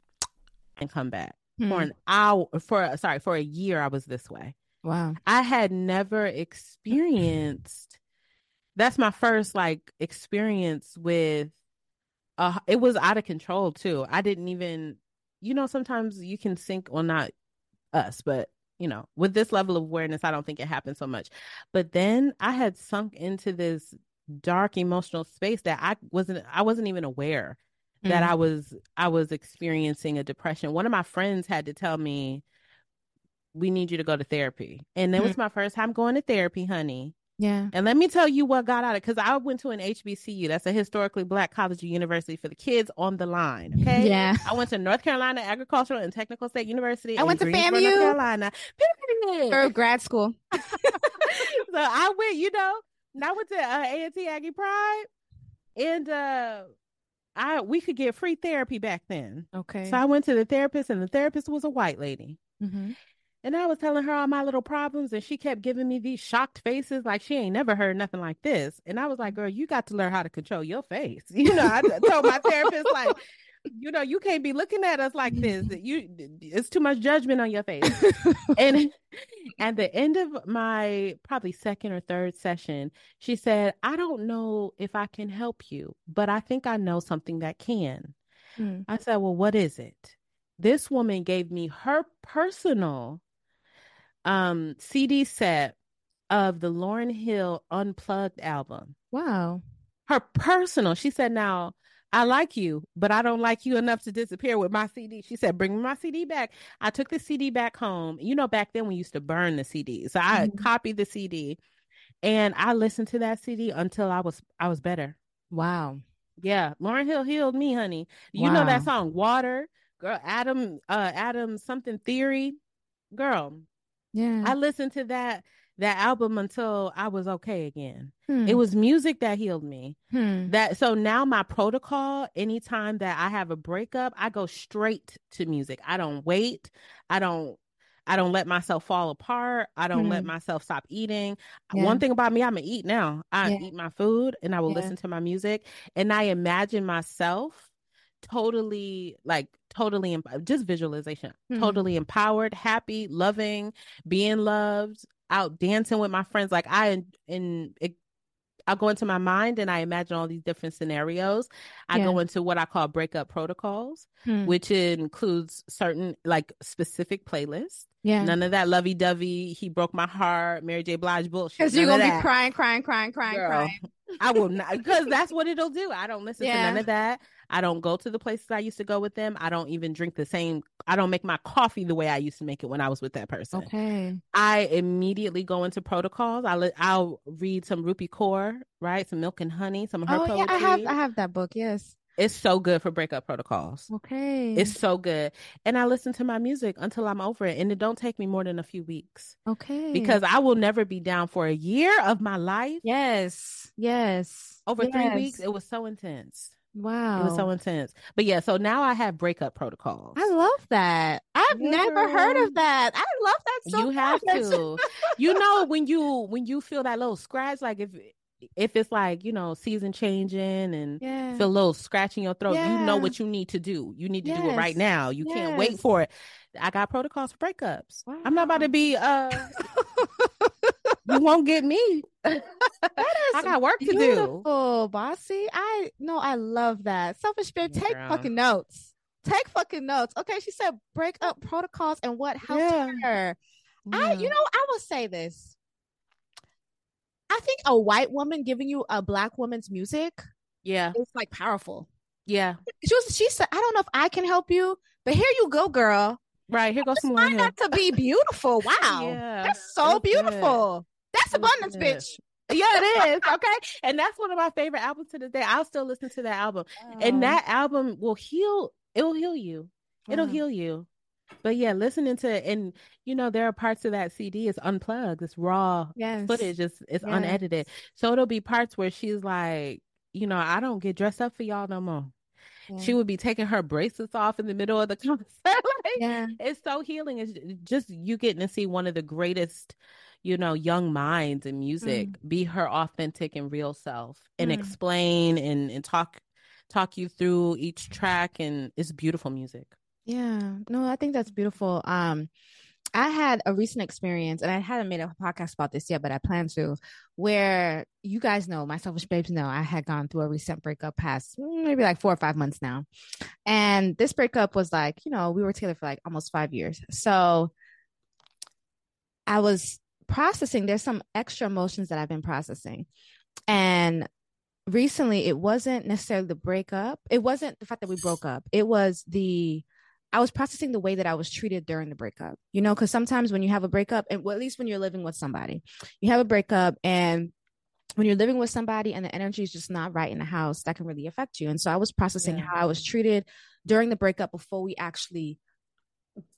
and come back Hmm. for an hour for sorry for a year. I was this way. Wow. I had never experienced. That's my first like experience with. Uh, it was out of control too. I didn't even, you know, sometimes you can think, well, not us, but you know, with this level of awareness, I don't think it happens so much. But then I had sunk into this dark emotional space that I wasn't. I wasn't even aware that I was I was experiencing a depression. One of my friends had to tell me, we need you to go to therapy. And it was my first time going to therapy, honey. Yeah. And let me tell you what got out of it, because I went to an H B C U. That's a historically Black college or university for the kids on the line. Okay. Yeah. I went to North Carolina Agricultural and Technical State University. I in went to Greensboro, FAMU. North Carolina. For grad school. So I went, you know, And I went to uh, A and T Aggie Pride, and uh, I we could get free therapy back then. So Okay. I went to the therapist, and the therapist was a white lady. Mm-hmm. And I was telling her all my little problems, and she kept giving me these shocked faces like she ain't never heard nothing like this. And I was like, girl, you got to learn how to control your face. You know, I told my therapist, like, you know, you can't be looking at us like this. You, it's too much judgment on your face. And at the end of my probably second or third session, she said, I don't know if I can help you, but I think I know something that can. Mm. I said, well, what is it? This woman gave me her personal um C D set of the Lauryn Hill Unplugged album. Wow. Her personal. She said, now, I like you, but I don't like you enough to disappear with my C D. She said, bring me my C D back. I took the C D back home. You know, back then we used to burn the C Ds. So I Mhm. copied the C D and I listened to that C D until I was I was better. Wow. Yeah. Lauryn Hill healed me, honey. You know that Wow. song, Water? Girl, Adam, uh, Adam something theory. Girl, Yeah. I listened to that that album until I was okay again. It Hmm. was music that healed me. Hmm. That so now my protocol, anytime that I have a breakup, I go straight to music. I don't wait. I don't I don't let myself fall apart. I don't let Hmm. myself stop eating. Yeah. One thing about me, I'm gonna eat now. I Yeah. eat my food and I will Yeah. listen to my music. And I imagine myself totally like totally just visualization, Hmm. totally empowered, happy, loving, being loved, out dancing with my friends. Like I in it, I go into my mind and I imagine all these different scenarios. I Yeah. go into what I call breakup protocols, Hmm. which includes certain like specific playlists. Yeah. None of that lovey dovey, he broke my heart, Mary J. Blige bullshit. Because None you're of gonna be that. crying, crying, crying, crying, Girl, crying. I will not, because that's what it'll do. I don't listen to none Yeah. of that. I don't go to the places I used to go with them. I don't even drink the same. I don't make my coffee the way I used to make it when I was with that person. Okay. I immediately go into protocols. I'll I'll read some Rupi Kaur, right? Some Milk and Honey, some of her Oh yeah, poetry. I have I have that book. Yes. It's so good for breakup protocols. Okay. It's so good. And I listen to my music until I'm over it. And it don't take me more than a few weeks. Okay. Because I will never be down for a year of my life. Yes. Yes. Over yes. three weeks, it was so intense. Wow. It was so intense. But yeah, so now I have breakup protocols. I love that. I've Yeah, never girl. heard of that. I love that so You much. have to. You know, when you when you feel that little scratch, like if if it's like, you know, season changing and Yeah. feel a little scratch in your throat, you know Yeah. what you need to do. You need to do it Yes. right now. You can't wait Yes. for it. I got protocols for breakups. I'm not about to be uh you won't get me. That is I got work to do. beautiful, bossy. I no, I love that. Selfish babe, Yeah, take girl. fucking notes. Take fucking notes. Okay, she said break up protocols and what helped Yeah. her. Yeah. I, you know, I will say this. I think a white woman giving you a black woman's music Yeah. is like powerful. Yeah. She was, she said, I don't know if I can help you, but here you go, girl. Right. Here goes some Find that to be beautiful. Wow. Yeah. That's so That's beautiful. Good. That's abundance, good. bitch. Yeah, it is. Okay. And that's one of my favorite albums to this day. I'll still listen to that album. Wow. And that album will heal. It will heal you. It'll Wow. heal you. But yeah, listening to and you know, there are parts of that C D, it's unplugged, it's raw Yes. footage, it's it's Yes. unedited. So it'll be parts where she's like, you know, I don't get dressed up for y'all no more. Yeah. She would be taking her bracelets off in the middle of the concert. Like, yeah. It's so healing. It's just you getting to see one of the greatest, you know, young minds in music mm. be her authentic and real self and mm. explain and, and talk talk you through each track, and it's beautiful music. Yeah, no, I think that's beautiful. Um, I had a recent experience, and I hadn't made a podcast about this yet, but I plan to, where you guys know, my selfish babes know, I had gone through a recent breakup past maybe like four or five months now. And this breakup was like, you know, we were together for like almost five years. So I was processing, there's some extra emotions that I've been processing. And recently, it wasn't necessarily the breakup. It wasn't the fact that we broke up. It was the I was processing the way that I was treated during the breakup, you know, because sometimes when you have a breakup, and well, at least when you're living with somebody, you have a breakup, and when you're living with somebody and the energy is just not right in the house, that can really affect you. And so I was processing yeah. how I was treated during the breakup before we actually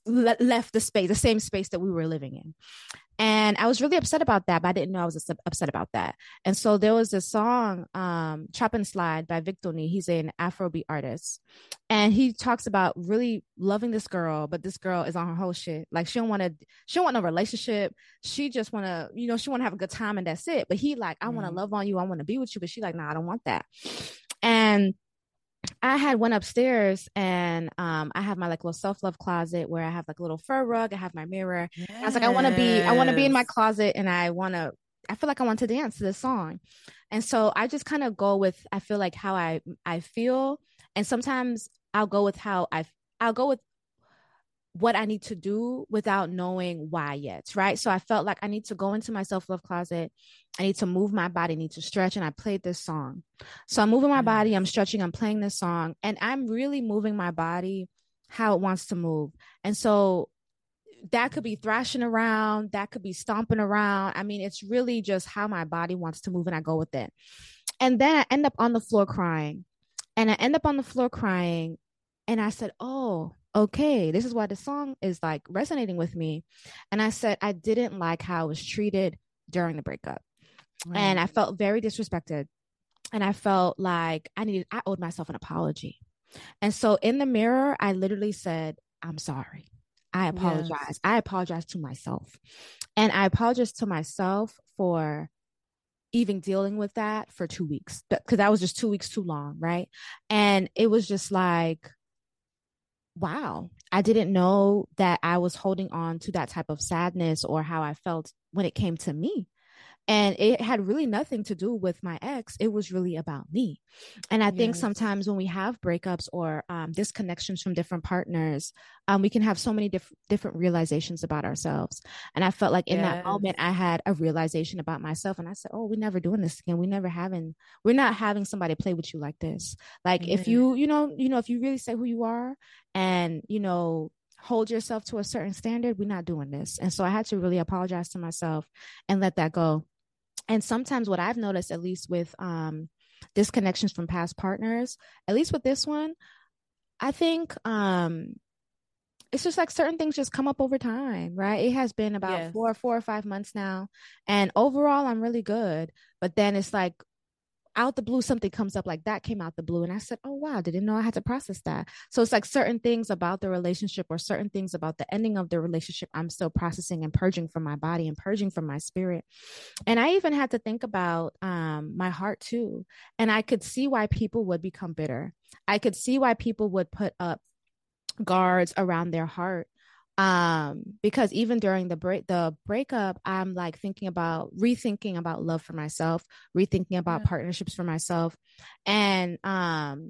le- left the space, the same space that we were living in. And I was really upset about that, but I didn't know I was upset about that. And so there was a song, um, Chop and Slide by Vic Tony. He's an Afrobeat artist. And he talks about really loving this girl, but this girl is on her whole shit. Like she don't want to, she don't want no relationship. She just want to, you know, she want to have a good time and that's it. But he like, I want to love on you. I want to be with you. But she like, nah, I don't want that. And I had went upstairs and um, I have my like little self-love closet where I have like a little fur rug. I have my mirror. Yes. I was like, I want to be, I want to be in my closet and I want to, I feel like I want to dance to this song. And so I just kind of go with, I feel like how I, I feel. And sometimes I'll go with how I, I'll go with what I need to do without knowing why yet. Right. So I felt like I need to go into my self-love closet. I need to move my body, I need to stretch. And I played this song. So I'm moving my body, I'm stretching, I'm playing this song, and I'm really moving my body how it wants to move. And so that could be thrashing around, that could be stomping around. I mean, it's really just how my body wants to move and I go with it. And then I end up on the floor crying. And I end up on the floor crying. And I said, oh, okay, this is why the song is like resonating with me. And I said, I didn't like how I was treated during the breakup. Right. And I felt very disrespected. And I felt like I needed, I owed myself an apology. And so in the mirror, I literally said, I'm sorry. I apologize. Yes. I apologize to myself. And I apologize to myself for even dealing with that for two weeks because that was just two weeks too long. Right. And it was just like, wow, I didn't know that I was holding on to that type of sadness or how I felt when it came to me. And it had really nothing to do with my ex. It was really about me. And I yes. think sometimes when we have breakups or um, disconnections from different partners, um, we can have so many diff- different realizations about ourselves. And I felt like in yes. that moment, I had a realization about myself. And I said, oh, we're never doing this again. We never having, we're not having somebody play with you like this. Like yes. if you, you know, you know, if you really say who you are and, you know, hold yourself to a certain standard, we're not doing this. And so I had to really apologize to myself and let that go. And sometimes what I've noticed, at least with um, disconnections from past partners, at least with this one, I think um, it's just like certain things just come up over time, right? It has been about yes. four, four or five months now. And overall, I'm really good. But then it's like, out the blue, something comes up like that came out the blue. And I said, oh, wow, didn't know I had to process that. So it's like certain things about the relationship or certain things about the ending of the relationship, I'm still processing and purging from my body and purging from my spirit. And I even had to think about um, my heart too. And I could see why people would become bitter. I could see why people would put up guards around their heart. Um, because even during the break, the breakup, I'm like thinking about rethinking about love for myself, rethinking about yeah. partnerships for myself. And, um,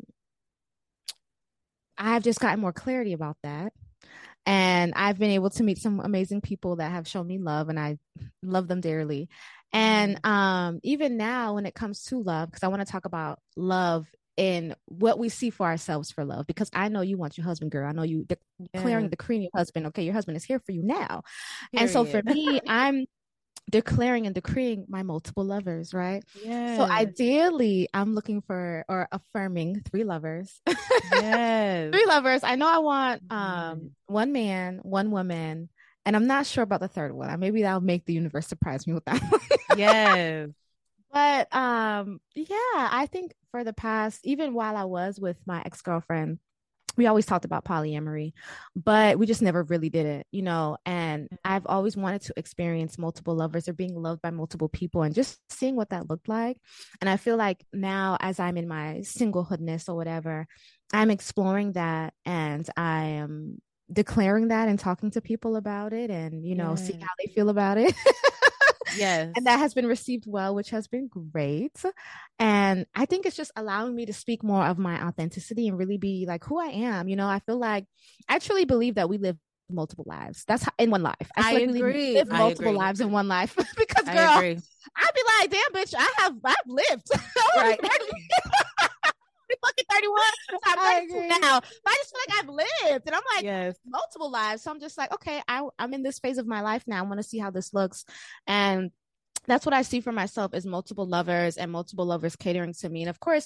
I've just gotten more clarity about that. And I've been able to meet some amazing people that have shown me love and I love them dearly. And, mm. um, even now when it comes to love, because I want to talk about love in what we see for ourselves for love, because I know you want your husband, girl. I know you declaring, yes. decreeing your husband. Okay, your husband is here for you now. Period. And so for me, I'm declaring and decreeing my multiple lovers, right? Yes. So ideally, I'm looking for or affirming three lovers. Yes. Three lovers. I know I want um one man, one woman, and I'm not sure about the third one. Maybe that'll make the universe surprise me with that one. Yes. But um, yeah, I think for the past, even while I was with my ex-girlfriend, we always talked about polyamory, but we just never really did it, you know, and I've always wanted to experience multiple lovers or being loved by multiple people and just seeing what that looked like. And I feel like now as I'm in my singlehoodness or whatever, I'm exploring that and I am declaring that and talking to people about it and, you know, yeah. see how they feel about it. Yes. And that has been received well, which has been great. And I think it's just allowing me to speak more of my authenticity and really be like who I am. You know, I feel like I truly believe that we live multiple lives. That's how, in one life. I, I feel agree. Like we live I multiple agree. lives in one life because girl, I agree. I'd be like, damn bitch, I have I've lived. Right. Fucking thirty-one. I'm thirty-two now. But I just feel like I've lived. And I'm like, yes. multiple lives. So I'm just like, okay, I, I'm in this phase of my life now. I want to see how this looks. And that's what I see for myself is multiple lovers and multiple lovers catering to me. And of course,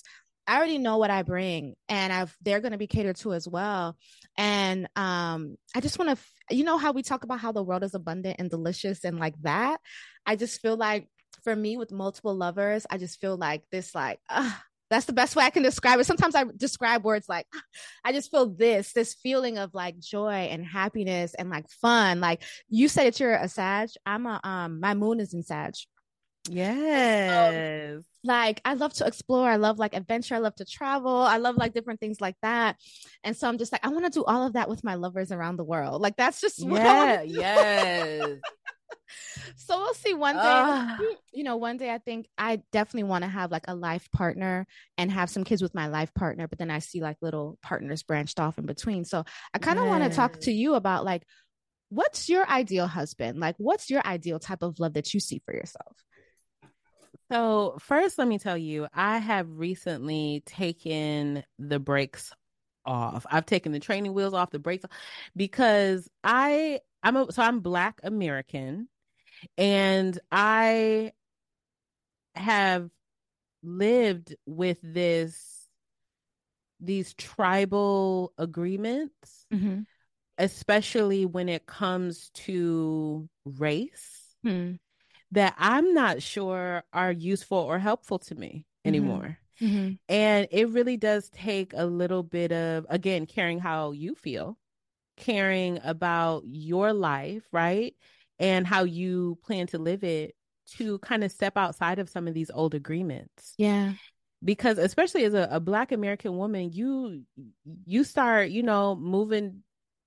I already know what I bring, and I've they're going to be catered to as well. And um, I just want to, f- you know, how we talk about how the world is abundant and delicious and like that. I just feel like for me with multiple lovers, I just feel like this, like, uh, that's the best way I can describe it. Sometimes I describe words like, I just feel this, this feeling of like joy and happiness and like fun. Like you said that you're a Sag. I'm a, um, my moon is in Sag. So, Yes. like I love to explore. I love like adventure. I love to travel. I love like different things like that. And so I'm just like, I want to do all of that with my lovers around the world. Like that's just what I want to Yeah, do. yes. So we'll see one day. Ah, You know, one day I think I definitely want to have like a life partner and have some kids with my life partner. But then I see like little partners branched off in between. So I kind of want to talk yes. to you about like, what's your ideal husband? Like, what's your ideal type of love that you see for yourself? So, first, let me tell you, I have recently taken the brakes off. I've taken the training wheels off, the brakes off, because I I'm a, so I'm Black American, and I have lived with this these tribal agreements, Mm-hmm. especially when it comes to race, Hmm. that I'm not sure are useful or helpful to me Mm-hmm. anymore. Mm-hmm. And it really does take a little bit of, again, caring how you feel, caring about your life, right? And how you plan to live it, to kind of step outside of some of these old agreements. Yeah. Because especially as a, a Black American woman, you you start, you know, moving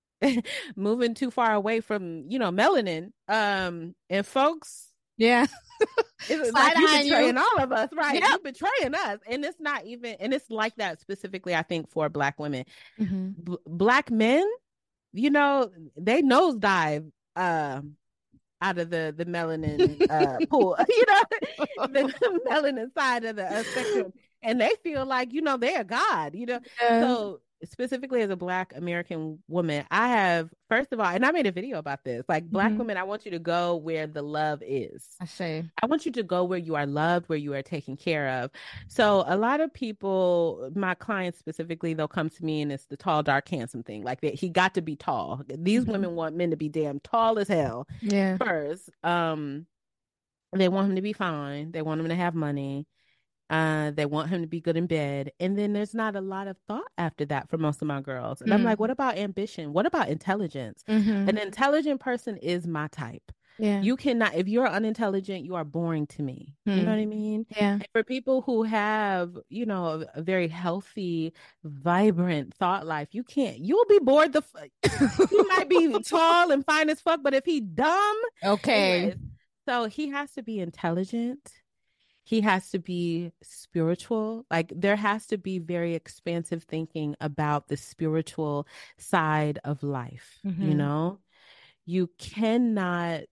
moving too far away from, you know, melanin. Um, and folks, Yeah. it's like Side you eyeing you. betraying all of us, right? Yep. You betraying us. And it's not even, and it's like that specifically, I think, for Black women. Mm-hmm. B- Black men, you know, they nosedive um out of the the melanin uh pool, you know, the melanin side of the uh, spectrum, and they feel like, you know, they're God, you know. Yeah. So specifically as a Black American woman, I have, first of all, and I made a video about this, like, Black Mm-hmm. women, I want you to go where the love is. I say. I want you to go where you are loved, where you are taken care of. So a lot of people, my clients specifically, they'll come to me and it's the tall, dark, handsome thing. Like that, he got to be tall. These Mm-hmm. women want men to be damn tall as hell Yeah. first. Um, they want him to be fine. They want him to have money. Uh, they want him to be good in bed. And then there's not a lot of thought after that for most of my girls. And I'm like, what about ambition? What about intelligence? Mm-hmm. An intelligent person is my type. Yeah. You cannot, if you're unintelligent, you are boring to me. You know Hmm. what I mean? Yeah. And for people who have, you know, a, a very healthy, vibrant thought life, you can't, you'll be bored. The, f- he might be tall and fine as fuck, but if he dumb, Okay. anyways, so he has to be intelligent. He has to be spiritual. Like there has to be very expansive thinking about the spiritual side of life, you Mm-hmm. know? You cannot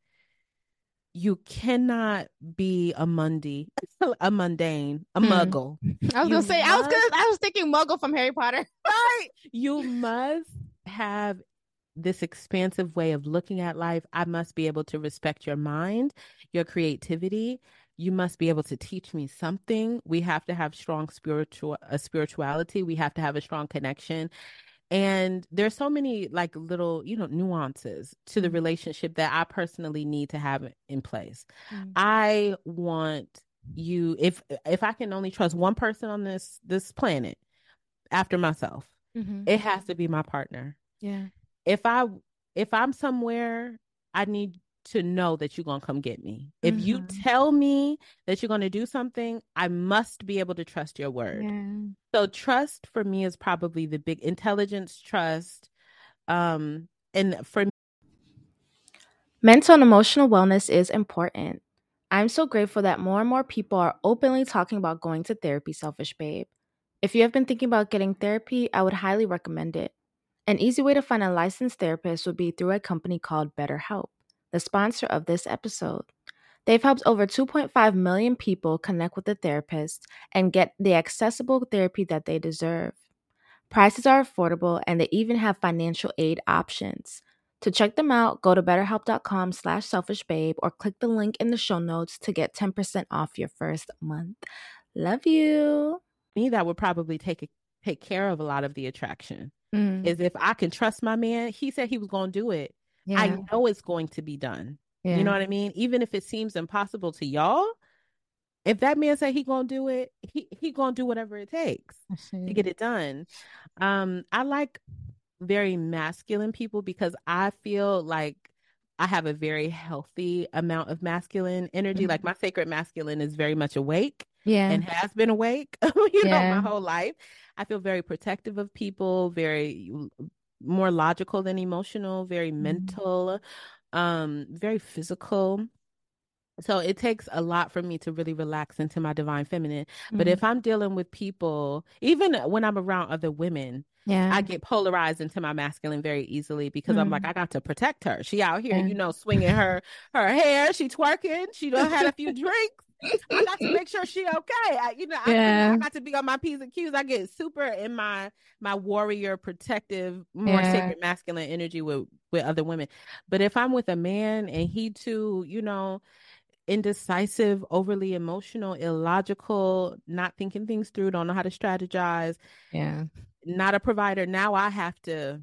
you cannot be a mundy, a mundane, a Hmm. muggle. I was You gonna say I was must, gonna I was thinking Muggle from Harry Potter. right? You must have this expansive way of looking at life. I must be able to respect your mind, your creativity. You must be able to teach me something. We have to have strong spiritual a spirituality. We have to have a strong connection. And there's so many like little, you know, nuances to the Mm-hmm. relationship that I personally need to have in place. Mm-hmm. I want you, if if I can only trust one person on this this planet after myself, Mm-hmm. it has to be my partner. Yeah. If I if I'm somewhere, I need to know that you're gonna come get me. If you Mm-hmm. tell me that you're gonna do something, I must be able to trust your word. Yeah. So trust for me is probably the big intelligence, trust. Um, and for Mental and emotional wellness is important. I'm so grateful that more and more people are openly talking about going to therapy, Selfish Babe. If you have been thinking about getting therapy, I would highly recommend it. An easy way to find a licensed therapist would be through a company called BetterHelp, the sponsor of this episode. They've helped over two point five million people connect with a therapist and get the accessible therapy that they deserve. Prices are affordable and they even have financial aid options. To check them out, go to betterhelp.com slash selfishbabe or click the link in the show notes to get ten percent off your first month. Love you. me, that would probably take a, take care of a lot of the attraction. Mm. Is if I can trust my man. He said he was going to do it. I Yeah. know it's going to be done. You know Yeah. what I mean? Even if it seems impossible to y'all, if that man said he gonna do it, he he gonna do whatever it takes I to see. get it done. Um, I like very masculine people because I feel like I have a very healthy amount of masculine energy. Like Mhm. my sacred masculine is very much awake Yeah. and has been awake, you know, my Yeah. whole life. I feel very protective of people, very more logical than emotional, very Mm. mental, um, very physical. So it takes a lot for me to really relax into my divine feminine. But Mm. if I'm dealing with people, even when I'm around other women, I Yeah. get polarized into my masculine very easily because I'm like, Mm. I got to protect her. She out here, Yeah. you know, swinging her her hair. She twerking. She done had a few drinks. I got to make sure she okay. I, you know, I couldn't. I Yeah. got to be on my p's and q's. I get super in my my warrior, protective, more Yeah. sacred masculine energy with with other women. But if I'm with a man and he too, you know, indecisive, overly emotional, illogical, not thinking things through, don't know how to strategize, Yeah. not a provider. Now I have to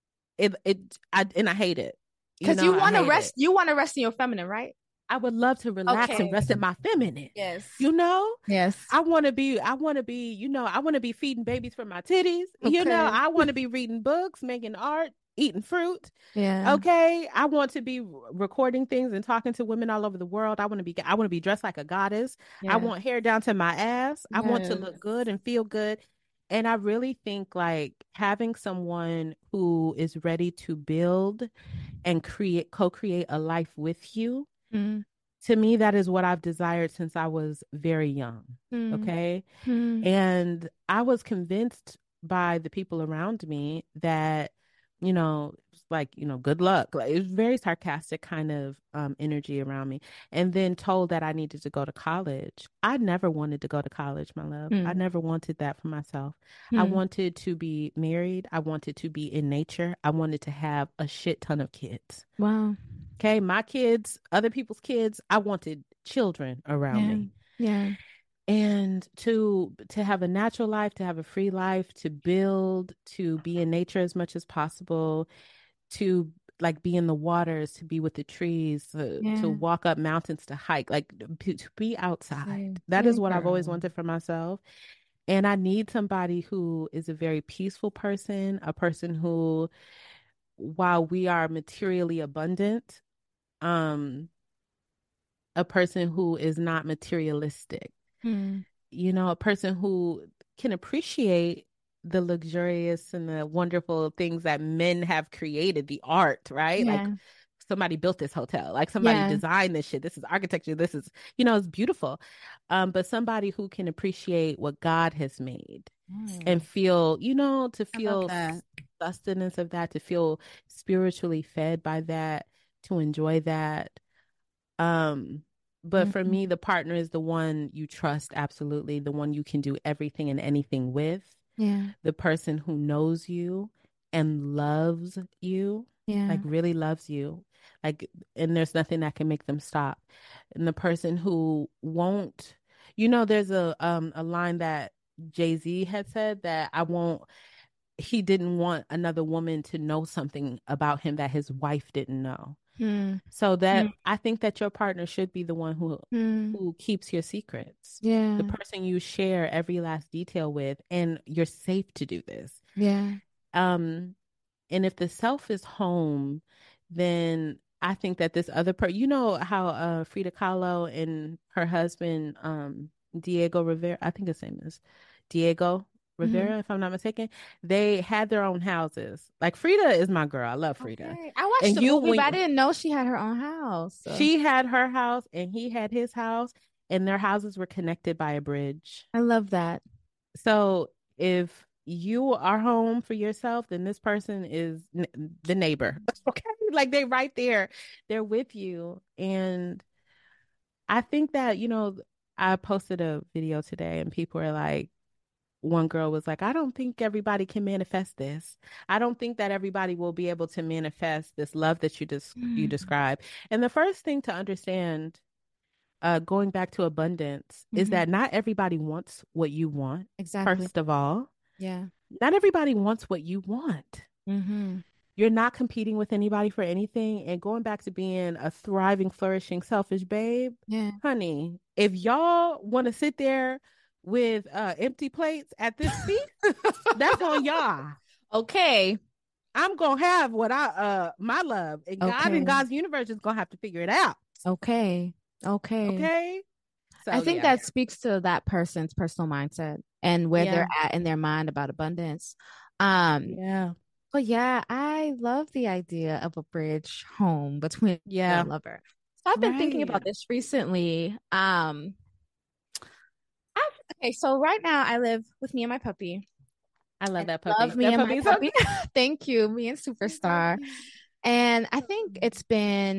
it it I and I hate it. You Because know, you I want to hate it. rest, you want to rest in your feminine, right? I would love to relax and Okay. rest in my feminine. Yes. You know? Yes. I want to be, I want to be, you know, I want to be feeding babies from my titties. You know, Okay. I want to be reading books, making art, eating fruit. Yeah. Okay. I want to be recording things and talking to women all over the world. I want to be, I want to be dressed like a goddess. I Yeah. want hair down to my ass. I want to Yes. look good and feel good. And I really think like having someone who is ready to build and create, co create a life with you, Mm. to me, that is what I've desired since I was very young. Mm. Okay. Mm. And I was convinced by the people around me that, you know, it's like, you know, good luck. Like it was very sarcastic kind of um, energy around me. And then told that I needed to go to college. I never wanted to go to college, my love. I Mm. never wanted that for myself. I Mm. wanted to be married. I wanted to be in nature. I wanted to have a shit ton of kids. Wow. Okay. My kids, other people's kids, I wanted children around Yeah. me. Yeah. And to to have a natural life, to have a free life, to build, to be in nature as much as possible, to like be in the waters, to be with the trees, to, to Yeah. walk up mountains, to hike, like to, to be outside. Same. That Yeah, is what I've always girl. wanted for myself. And I need somebody who is a very peaceful person, a person who, while we are materially abundant, um, a person who is not materialistic, Mm. you know, a person who can appreciate the luxurious and the wonderful things that men have created, the art, right? Like Yeah. somebody built this hotel, like somebody Yeah. designed this shit. This is architecture. This is, you know, it's beautiful. Um, but somebody who can appreciate what God has made and Mm. feel, you know, to I love feel that. sustenance of that, to feel spiritually fed by that, to enjoy that. Um, but for Mhm. me, the partner is the one you trust absolutely, the one you can do everything and anything with, Yeah. the person who knows you and loves you, like Yeah. really loves you, like, and there's nothing that can make them stop. And the person who won't, you know, there's a um a line that Jay-Z had said that I won't, he didn't want another woman to know something about him that his wife didn't know. Mm. So that Mm. I think that your partner should be the one who Mm. who keeps your secrets, the Yeah. person you share every last detail with, and you're safe to do this. Yeah. Um, and if the self is home, then I think that this other person, you know how uh Frida Kahlo and her husband, um, Diego Rivera, I think his name is Diego Hmm. Rivera, if I'm not mistaken, they had their own houses. Like Frida is my girl. I love Frida. Okay. I watched And the you movie, but I when didn't know she had her own house. So she had her house and he had his house, and their houses were connected by a bridge. I love that. So if you are home for yourself, then this person is n- the neighbor. Okay. Like they right there, they're with you. And I think that, you know, I posted a video today and people are like, one girl was like, I don't think everybody can manifest this. I don't think that everybody will be able to manifest this love that you just you Mm. describe. And the first thing to understand uh, going back to abundance, Mm-hmm. is that not everybody wants what you want. Exactly. First of all, Yeah. not everybody wants what you want. Mm-hmm. You're not competing with anybody for anything. And going back to being a thriving, flourishing, selfish babe, Yeah. honey, if y'all want to sit there with uh, empty plates at this feast, that's on y'all. Okay. I'm gonna have what I uh my love, and God Okay. and God's universe is gonna have to figure it out. Okay. Okay. Okay. So I think yeah, that speaks to that person's personal mindset and where yeah, they're at in their mind about abundance. Um, yeah, but yeah, I love the idea of a bridge home between yeah. one lover. So I've been thinking Right. about this recently. Um, I've, okay, so right now I live with me and my puppy. I love And that I love puppy. me That and my puppy is so puppy. Thank you, me and Superstar. And I think it's been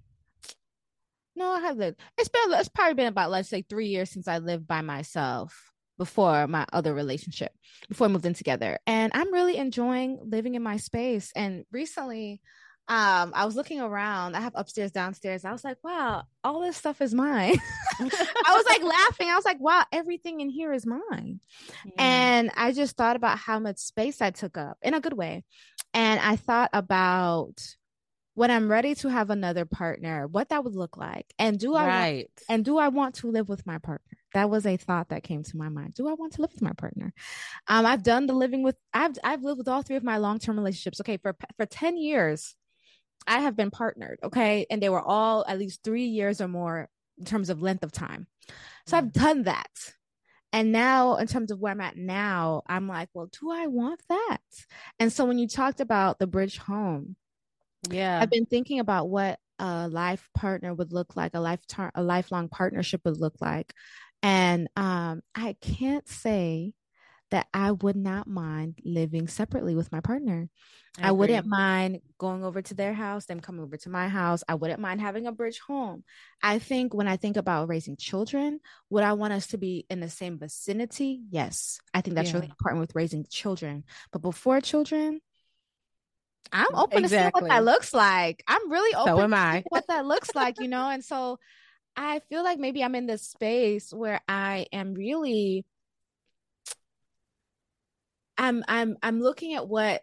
no, I have lived. It's been it's probably been about let's say three years since I lived by myself before my other relationship, before I moved in together. And I'm really enjoying living in my space. And recently, um, I was looking around. I have upstairs, downstairs. I was like, wow, all this stuff is mine. I was like laughing. I was like, wow, everything in here is mine. Yeah. And I just thought about how much space I took up in a good way. And I thought about when I'm ready to have another partner, what that would look like. And do I right. want and do I want to live with my partner? That was a thought that came to my mind. Do I want to live with my partner? Um, I've done the living with I've I've lived with all three of my long-term relationships. Okay, for for ten years, I have been partnered, okay? And they were all at least three years or more in terms of length of time. So I've done that. And now, in terms of where I'm at now, I'm like, well, do I want that? And so when you talked about the bridge home, yeah, I've been thinking about what a life partner would look like, a life a lifelong partnership would look like. And um, I can't say that I would not mind living separately with my partner. I, I wouldn't mind going over to their house, them coming over to my house. I wouldn't mind having a bridge home. I think when I think about raising children, would I want us to be in the same vicinity? Yes. I think that's yeah. really important with raising children. But before children, I'm open exactly. to see what that looks like. I'm really open so am to I. see what that looks like, you know? And so I feel like maybe I'm in this space where I am really I'm I'm I'm looking at what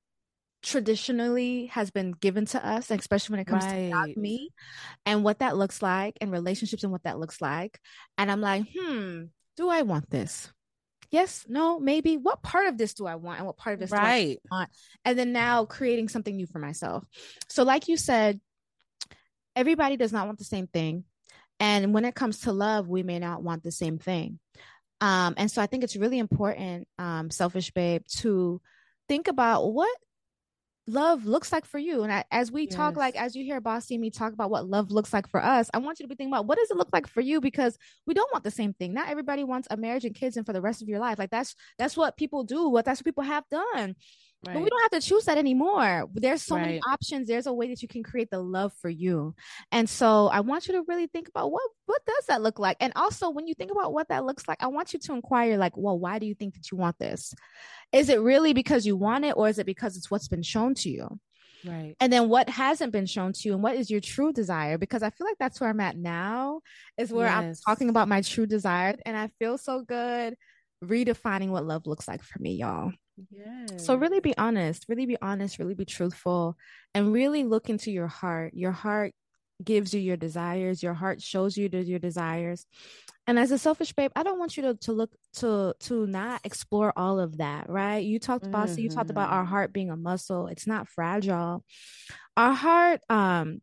traditionally has been given to us, especially when it comes right. to monogamy and what that looks like and relationships and what that looks like. And I'm like, hmm, do I want this? Yes, no, maybe. What part of this do I want and what part of this right. do I want? And then now creating something new for myself. So like you said, everybody does not want the same thing. And when it comes to love, we may not want the same thing. Um, and so I think it's really important, um, Selfish Babe, to think about what love looks like for you. And I, as we yes. talk, like as you hear Bossy and me talk about what love looks like for us, I want you to be thinking about what does it look like for you, because we don't want the same thing. Not everybody wants a marriage and kids and for the rest of your life. Like that's that's what people do. What that's what people have done. Right. But we don't have to choose that anymore. There's so right. many options. There's a way that you can create the love for you. And so I want you to really think about what, what does that look like? And also when you think about what that looks like, I want you to inquire like, well, why do you think that you want this? Is it really because you want it, or is it because it's what's been shown to you? Right. And then what hasn't been shown to you, and what is your true desire? Because I feel like that's where I'm at now, is where yes. I'm talking about my true desire. And I feel so good redefining what love looks like for me, y'all. Yes. So really be honest, really be honest, really be truthful, and really look into your heart. Your heart gives you your desires. Your heart shows you your desires. And as a selfish babe, I don't want you to, to look to, to not explore all of that, right? You talked about, mm-hmm. so you talked about our heart being a muscle. It's not fragile. Our heart, um,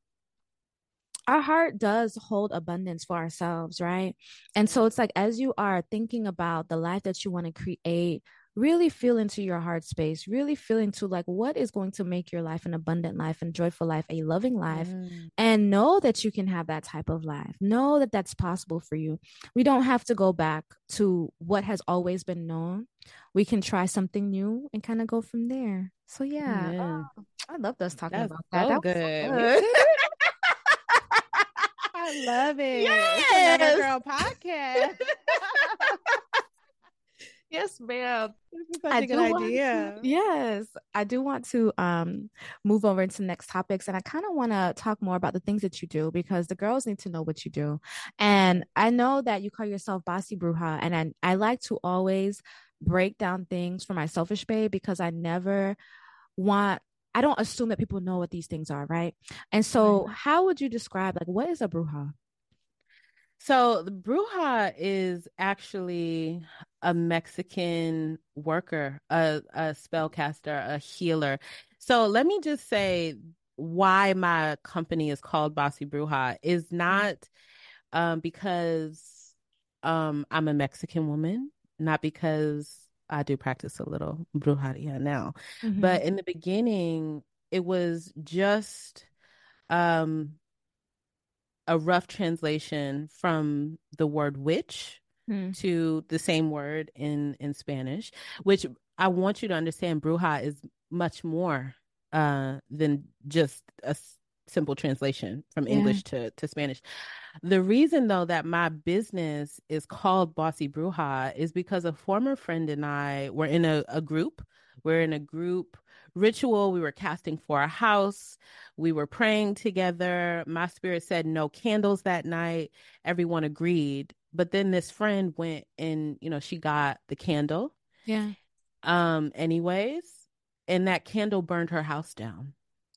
our heart does hold abundance for ourselves, right? And so it's like, as you are thinking about the life that you want to create, really feel into your heart space, really feel into like what is going to make your life an abundant life and joyful life, a loving life, mm. and know that you can have that type of life. Know that that's possible for you. We don't have to go back to what has always been known. We can try something new and kind of go from there. So yeah, oh, I love us talking that's about that. So that good. So good. I love it. Yes. It's another girl podcast. Yes, ma'am. Such I a good do want to, idea. yes, I do want to um move over into next topics, and I kind of want to talk more about the things that you do because the girls need to know what you do. And I know that you call yourself Bossy Bruja, and I I like to always break down things for my selfish babe because I never want I don't assume that people know what these things are, right? And so, Right. how would you describe like what is a bruja? So the bruja is actually a Mexican worker, a, a spellcaster, a healer. So let me just say why my company is called Bossy Bruja is not um, because um, I'm a Mexican woman, not because I do practice a little brujeria now, Mm-hmm. but in the beginning, it was just um a rough translation from the word witch Hmm. to the same word in in Spanish, which I want you to understand bruja is much more uh than just a s- simple translation from Yeah. English to to Spanish. The reason, though, that my business is called Bossy Bruja is because a former friend and I were in a, a group. We're in a group ritual. We were casting for a house. We were praying together. My spirit said no candles that night. Everyone agreed. But then this friend went and, you know, she got the candle. Yeah. Um, anyways, and that candle burned her house down.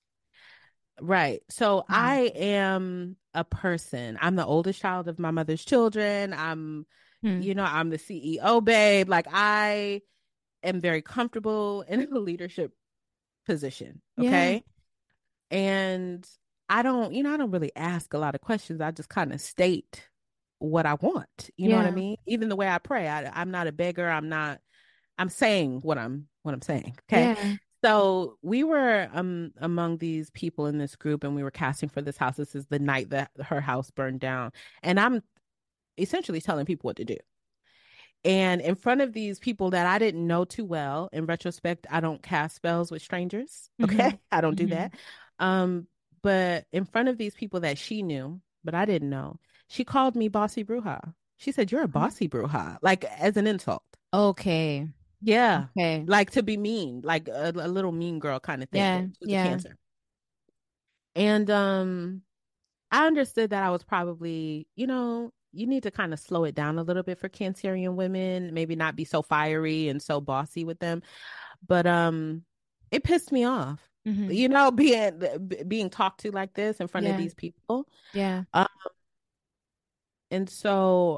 Right. So Mm. I am a person. I'm the oldest child of my mother's children. I'm, Hmm. you know, I'm the C E O babe. Like I am very comfortable in a leadership position. Yeah. Okay. And I don't, you know, I don't really ask a lot of questions. I just kind of state what I want. You know what I Yeah. mean? Even the way I pray, I, I'm not a beggar. I'm not I'm saying what I'm what I'm saying. Okay. Yeah. So we were um among these people in this group and we were casting for this house. This is the night that her house burned down. And I'm essentially telling people what to do. And in front of these people that I didn't know too well, in retrospect, I don't cast spells with strangers. Mm-hmm. Okay. I don't do Mm-hmm. that. Um, but in front of these people that she knew, but I didn't know, she called me bossy bruja. She said, "You're a bossy bruja," like as an insult. Okay. Yeah. Okay. Like to be mean, like a, a little mean girl kind of thing. Yeah. She was a Yeah. cancer. And um I understood that I was probably, you know, you need to kind of slow it down a little bit for Cancerian women, maybe not be so fiery and so bossy with them. But um it pissed me off. Mm-hmm. You know, being being talked to like this in front of Yeah. these people. Yeah. Uh, and so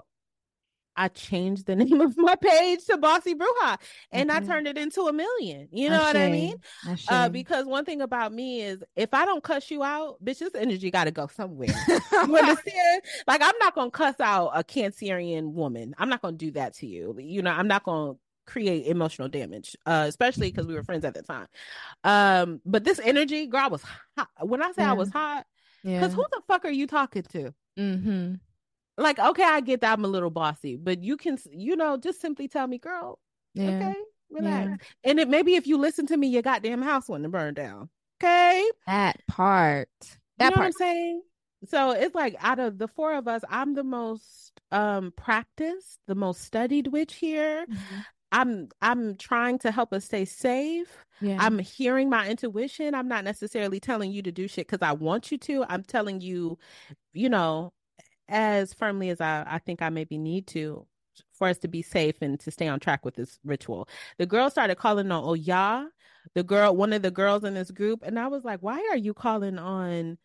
I changed the name of my page to Bossy Bruja and I Okay. turned it into a million. You know what I Ashe. mean? Uh, Ashe. because one thing about me is if I don't cuss you out, bitch, this energy got to go somewhere. You understand? Like, I'm not going to cuss out a Cancerian woman. I'm not going to do that to you. You know, I'm not going to create emotional damage, uh, especially because we were friends at the time. Um, but this energy, girl, I was hot. When I say I Yeah. was hot, because Yeah. who the fuck are you talking to? Mm-hmm. Like, okay, I get that I'm a little bossy, but you can, you know, just simply tell me, girl, Yeah. okay, relax. Yeah. And it maybe if you listen to me, your goddamn house wouldn't burn down. Okay. That part. You That know what I'm part. saying? So it's like out of the four of us, I'm the most um practiced, the most studied witch here. Mhm. I'm I'm trying to help us stay safe. Yeah. I'm hearing my intuition. I'm not necessarily telling you to do shit because I want you to. I'm telling you, you know, as firmly as I, I think I maybe need to for us to be safe and to stay on track with this ritual. The girl started calling on Oya, the girl, one of the girls in this group. And I was like, why are you calling on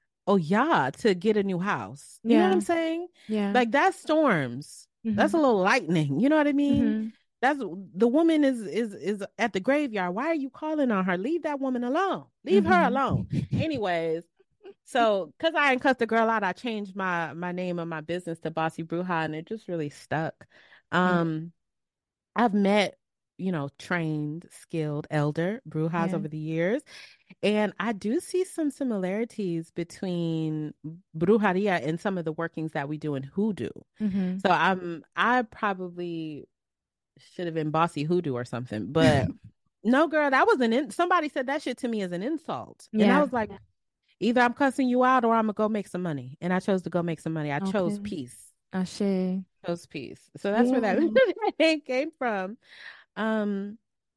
Oya to get a new house? You know what I'm Yeah. saying? Yeah. Like that's storms. That's Mm-hmm. a little lightning. You know what I mean? Mm-hmm. That's the woman is is is at the graveyard. Why are you calling on her? Leave that woman alone. Leave her alone. Mm-hmm. Anyways, so, cause I ain't cussed the girl out, I changed my my name of my business to Bossy Bruja, and it just really stuck. Um, I've met, you know, trained, skilled elder Brujas Yeah. over the years, and I do see some similarities between brujeria and some of the workings that we do in hoodoo. Mm-hmm. So I'm I probably should have been Bossy Hoodoo or something, but no, girl, that was an in- somebody said that shit to me as an insult, and I Yeah. was like, either I'm cussing you out or I'm gonna go make some money. And I chose to go make some money. I chose Okay. peace. Ashe. Chose peace. So that's where that Yeah. name came from. Um,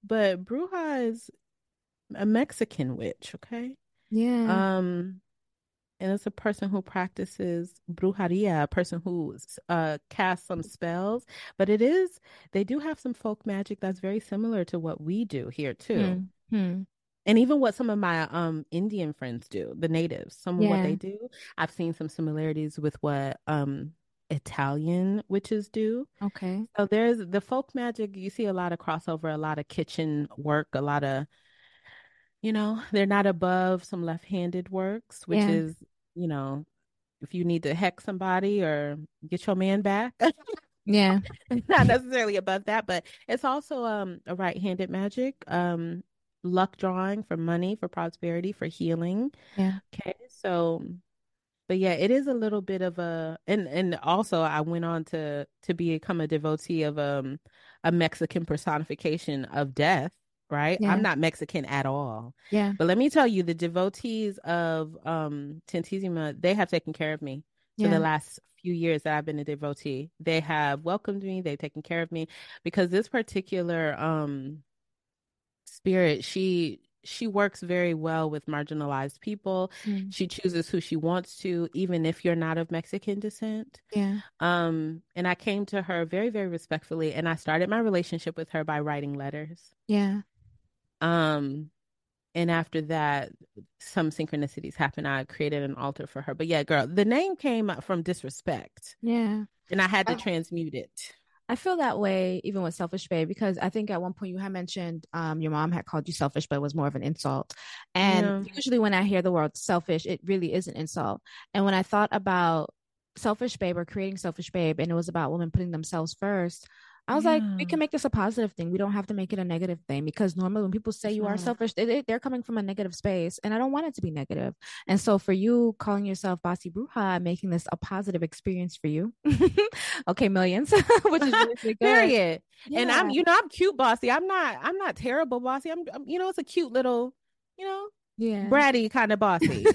but Bruja is a Mexican witch, okay? Yeah. Um, and it's a person who practices brujeria, a person who uh casts some spells. But it is, they do have some folk magic that's very similar to what we do here too. Hmm. Hmm. And even what some of my um Indian friends do, the natives, some of what they Yeah. do, I've seen some similarities with what um Italian witches do. Okay. So there's the folk magic, you see a lot of crossover, a lot of kitchen work, a lot of, you know, they're not above some left-handed works, which Yeah. is, you know, if you need to hex somebody or get your man back. Yeah. Not necessarily above that, but it's also um a right-handed magic. Um luck drawing for money, for prosperity, for healing. Yeah. Okay. So but yeah, it is a little bit of a, and and also I went on to to become a devotee of um a Mexican personification of death, right? I'm Yeah. not Mexican at all. Yeah. But let me tell you, the devotees of um Tantissima, they have taken care of me for the Yeah. last few years that I've been a devotee. They have welcomed me, they've taken care of me because this particular um spirit, she she works very well with marginalized people. Mm. She chooses who she wants to, even if you're not of Mexican descent. Yeah. Um, and I came to her very, very respectfully, and I started my relationship with her by writing letters. Yeah. Um, and after that, some synchronicities happened. I created an altar for her. But yeah, girl, the name came from disrespect, Yeah. and I had to I, transmute it. I feel that way even with Selfish Babe because I think at one point you had mentioned um your mom had called you selfish, but it was more of an insult. And Yeah, usually when I hear the word selfish, it really is an insult. And when I thought about Selfish Babe or creating Selfish Babe, and it was about women putting themselves first, I was like, we yeah, can make this a positive thing. We don't have to make it a negative thing because normally when people say it's you are not. selfish, they, they- they're coming from a negative space, and I don't want it to be negative. And so for you calling yourself Bossy Bruja, making this a positive experience for you, okay, millions, which is really, really good. Period. And I'm, Yeah, you know, I'm cute, bossy. I'm not, I'm not terrible, bossy. I'm, I'm, you know, it's a cute little, you know, yeah. bratty kind of bossy.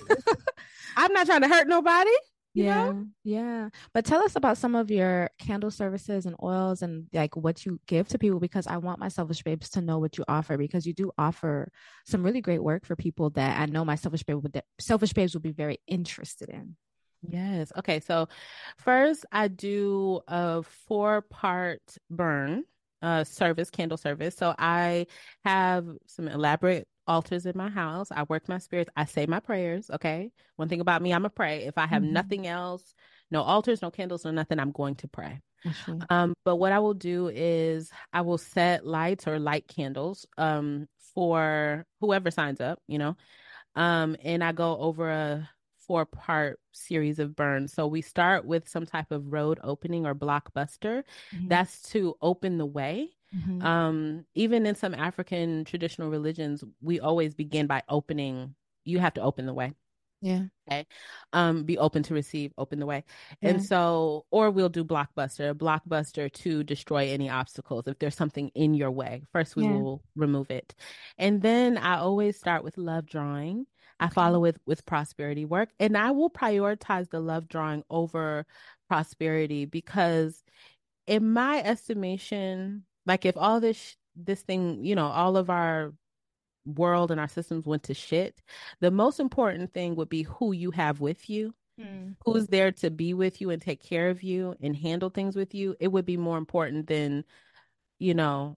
I'm not trying to hurt nobody, you know? Yeah, yeah. But tell us about some of your candle services and oils and like what you give to people because I want my selfish babes to know what you offer because you do offer some really great work for people that I know my selfish babe would selfish babes would be very interested in. Yes. Okay. So first I do a four part burn uh service, candle service. So I have some elaborate altars in my house. I work my spirits. I say my prayers. Okay. One thing about me, I'm a pray. If I have Mhm. nothing else, no altars, no candles, no nothing, I'm going to pray. Actually. Um, but what I will do is I will set lights or light candles um for whoever signs up, you know. Um, and I go over a four part series of burns. So we start with some type of road opening or blockbuster. Hmm. That's to open the way. Hmm. Um, even in some African traditional religions, we always begin by opening. You have to open the way. Yeah. Okay. Um, be open to receive, open the way. And Yeah. so, or we'll do blockbuster, blockbuster to destroy any obstacles. If there's something in your way, first we Yeah. will remove it. And then I always start with love drawing. I Okay. follow with with prosperity work, and I will prioritize the love drawing over prosperity because in my estimation, like if all this this thing, you know, all of our world and our systems went to shit, the most important thing would be who you have with you, Mm. who's there to be with you and take care of you and handle things with you. It would be more important than, you know,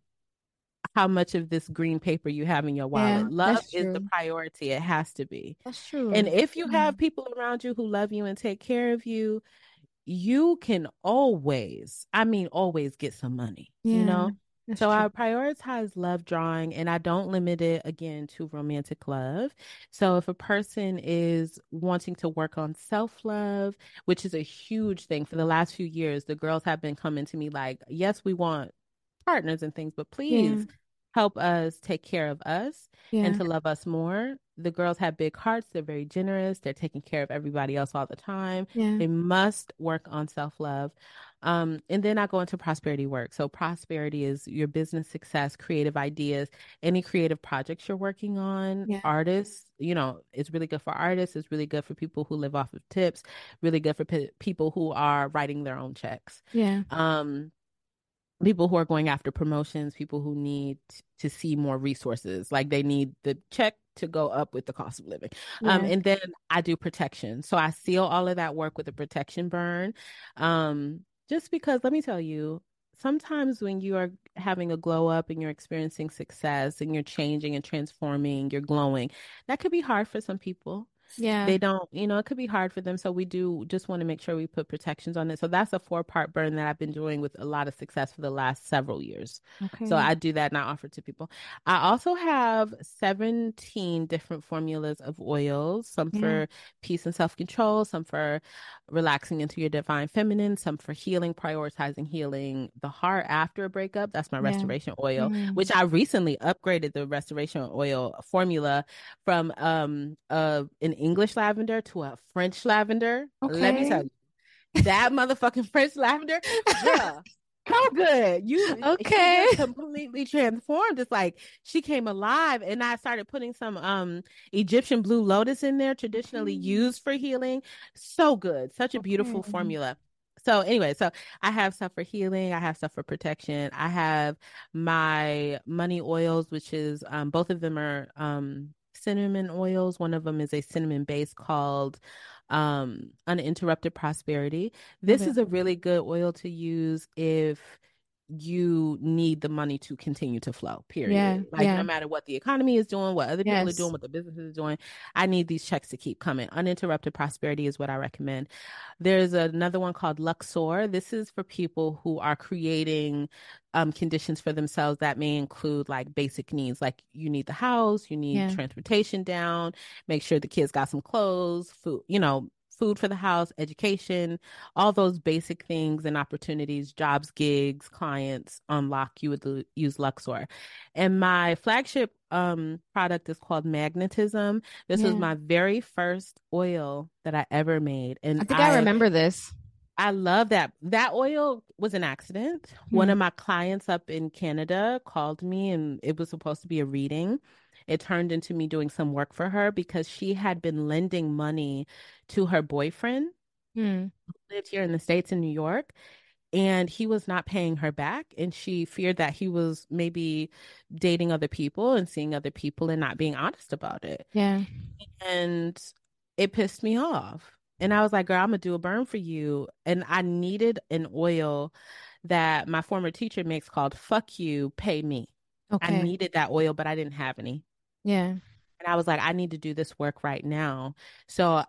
how much of this green paper you have in your Yeah, wallet. Love that's is the true. priority. It has to be. That's And true. if you Yeah. have people around you who love you and take care of you, you can always, I mean, always get some money, you Yeah, know? that's So true. I prioritize love drawing and I don't limit it again to romantic love. So if a person is wanting to work on self-love, which is a huge thing for the last few years, the girls have been coming to me like, yes, we want partners and things, but Yeah. please help us take care of us and Yeah. to love us more. The girls have big hearts. They're very generous. They're taking care of everybody else all the time. Yeah. They must work on self love. Um, and then I go into prosperity work. So, prosperity is your business success, creative ideas, any creative projects you're working on. Yeah. Artists, you know, it's really good for artists. It's really good for people who live off of tips, really good for pe people who are writing their own checks. Yeah. Um, people who are going after promotions, people who need to see more resources, like they need the check to go up with the cost of living. Um, Yeah. and then I do protection. So I seal all of that work with a protection burn. Um, just because, let me tell you, sometimes when you are having a glow up and you're experiencing success and you're changing and transforming, you're glowing, that could be hard for some people. Yeah. They don't, you know, it could be hard for them. So we do just want to make sure we put protections on it. So that's a four part burn that I've been doing with a lot of success for the last several years. So Okay. I do that and I offer to people. I also have seventeen different formulas of oils, some Yeah. for peace and self control, some for relaxing into your divine feminine, some for healing, prioritizing healing the heart after a breakup. That's my Yeah. restoration oil, Mm. which I recently upgraded the restoration oil formula from um uh an English lavender to a French lavender. Let me Okay. tell you, that motherfucking French lavender, girl, so good. You she Okay. just completely transformed. It's like she came alive. And I started putting some um Egyptian blue lotus in there, traditionally Okay. used for healing. So good. Such a beautiful Okay. formula. So anyway, so I have stuff for healing, I have stuff for protection. I have my money oils, which is um both of them are um cinnamon oils. One of them is a cinnamon base called um Uninterrupted Prosperity. Love This it. is a really good oil to use if you need the money to continue to flow, Yeah. period. Like no Yeah. matter what the economy is doing, what other people are doing, Yes. what the business is doing, I need these checks to keep coming. Uninterrupted Prosperity is what I recommend. There's another one called Luxor. This is for people who are creating um, conditions for themselves that may include like basic needs, like you need the house, you need Yeah. transportation down, make sure the kids got some clothes, food, you know, food for the house, education, all those basic things and opportunities, jobs, gigs, clients unlock, you would use Luxor. And my flagship um, product is called Magnetism. This was Yeah. my very first oil that I ever made. I And think I I remember this. I love that. That oil was an accident. One Hmm. of my clients up in Canada called me and it was supposed to be a reading. It turned into me doing some work for her because she had been lending money to her boyfriend Hmm. who lived here in the States in New York, and he was not paying her back. And she feared that he was maybe dating other people and seeing other people and not being honest about it. Yeah. And it pissed me off. And I was like, girl, I'm gonna do a burn for you. And I needed an oil that my former teacher makes called Fuck You, Pay Me. I Okay. needed that oil, but I didn't have any. Yeah. And I was like, I need to do this work right now. So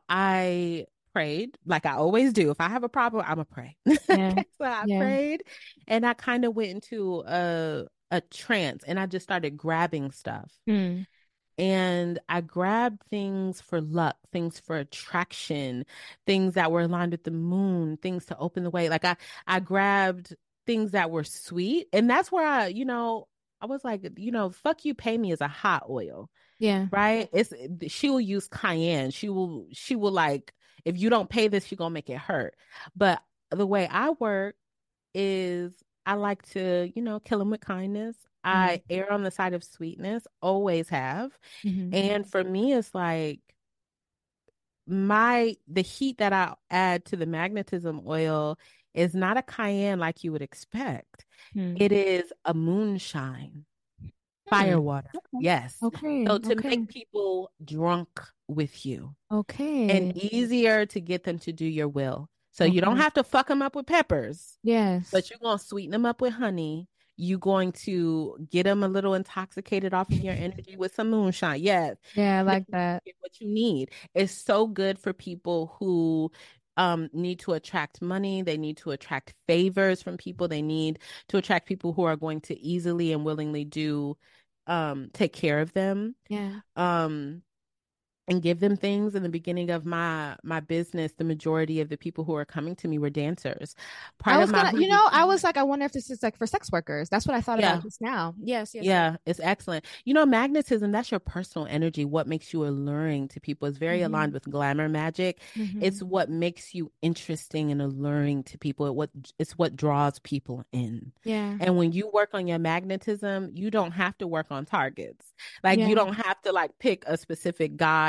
I prayed, like I always do. If I have a problem, I'm a pray. Yeah. So I Yeah. prayed and I kind of went into a a trance and I just started grabbing stuff. Hmm. And I grabbed things for luck, things for attraction, things that were aligned with the moon, things to open the way. Like I, I grabbed things that were sweet. And that's where I, you know, I was like, you know, fuck you, pay me is a hot oil, Yeah. right? It's she will use cayenne. She will, she will like, if you don't pay this, she's gonna make it hurt. But the way I work is I like to, you know, kill them with kindness. Hmm. I err on the side of sweetness, always have. Hmm. And for me, it's like my the heat that I add to the magnetism oil is not a cayenne like you would expect. Hmm. It is a moonshine, fire Hmm. water. Okay. Yes. Okay. So to Okay. make people drunk with you and Okay. easier to get them to do your will. So you don't Okay. have to fuck them up with peppers, Yes. but you're going to sweeten them up with honey. You're going to get them a little intoxicated off of your energy with some moonshine. Yes. Yeah, I Then like you that. get what you need. It's so good for people who um need to attract money. They need to attract favors from people. They need to attract people who are going to easily and willingly do um take care of them. Yeah. Um and give them things. In the beginning of my my business, the majority of the people who are coming to me were dancers. I Part of was my gonna, you hundred know, I was like, I wonder if this is like for sex workers. That's what I thought about yeah. just now. Yes, yes, yes. Yeah, it's excellent. You know, magnetism, that's your personal energy. What makes you alluring to people is very aligned Hmm. with glamour magic. Hmm. It's what makes you interesting and alluring to people. It what it's what draws people in. Yeah. And when you work on your magnetism, you don't have to work on targets. Like you Yeah. don't have to like pick a specific guy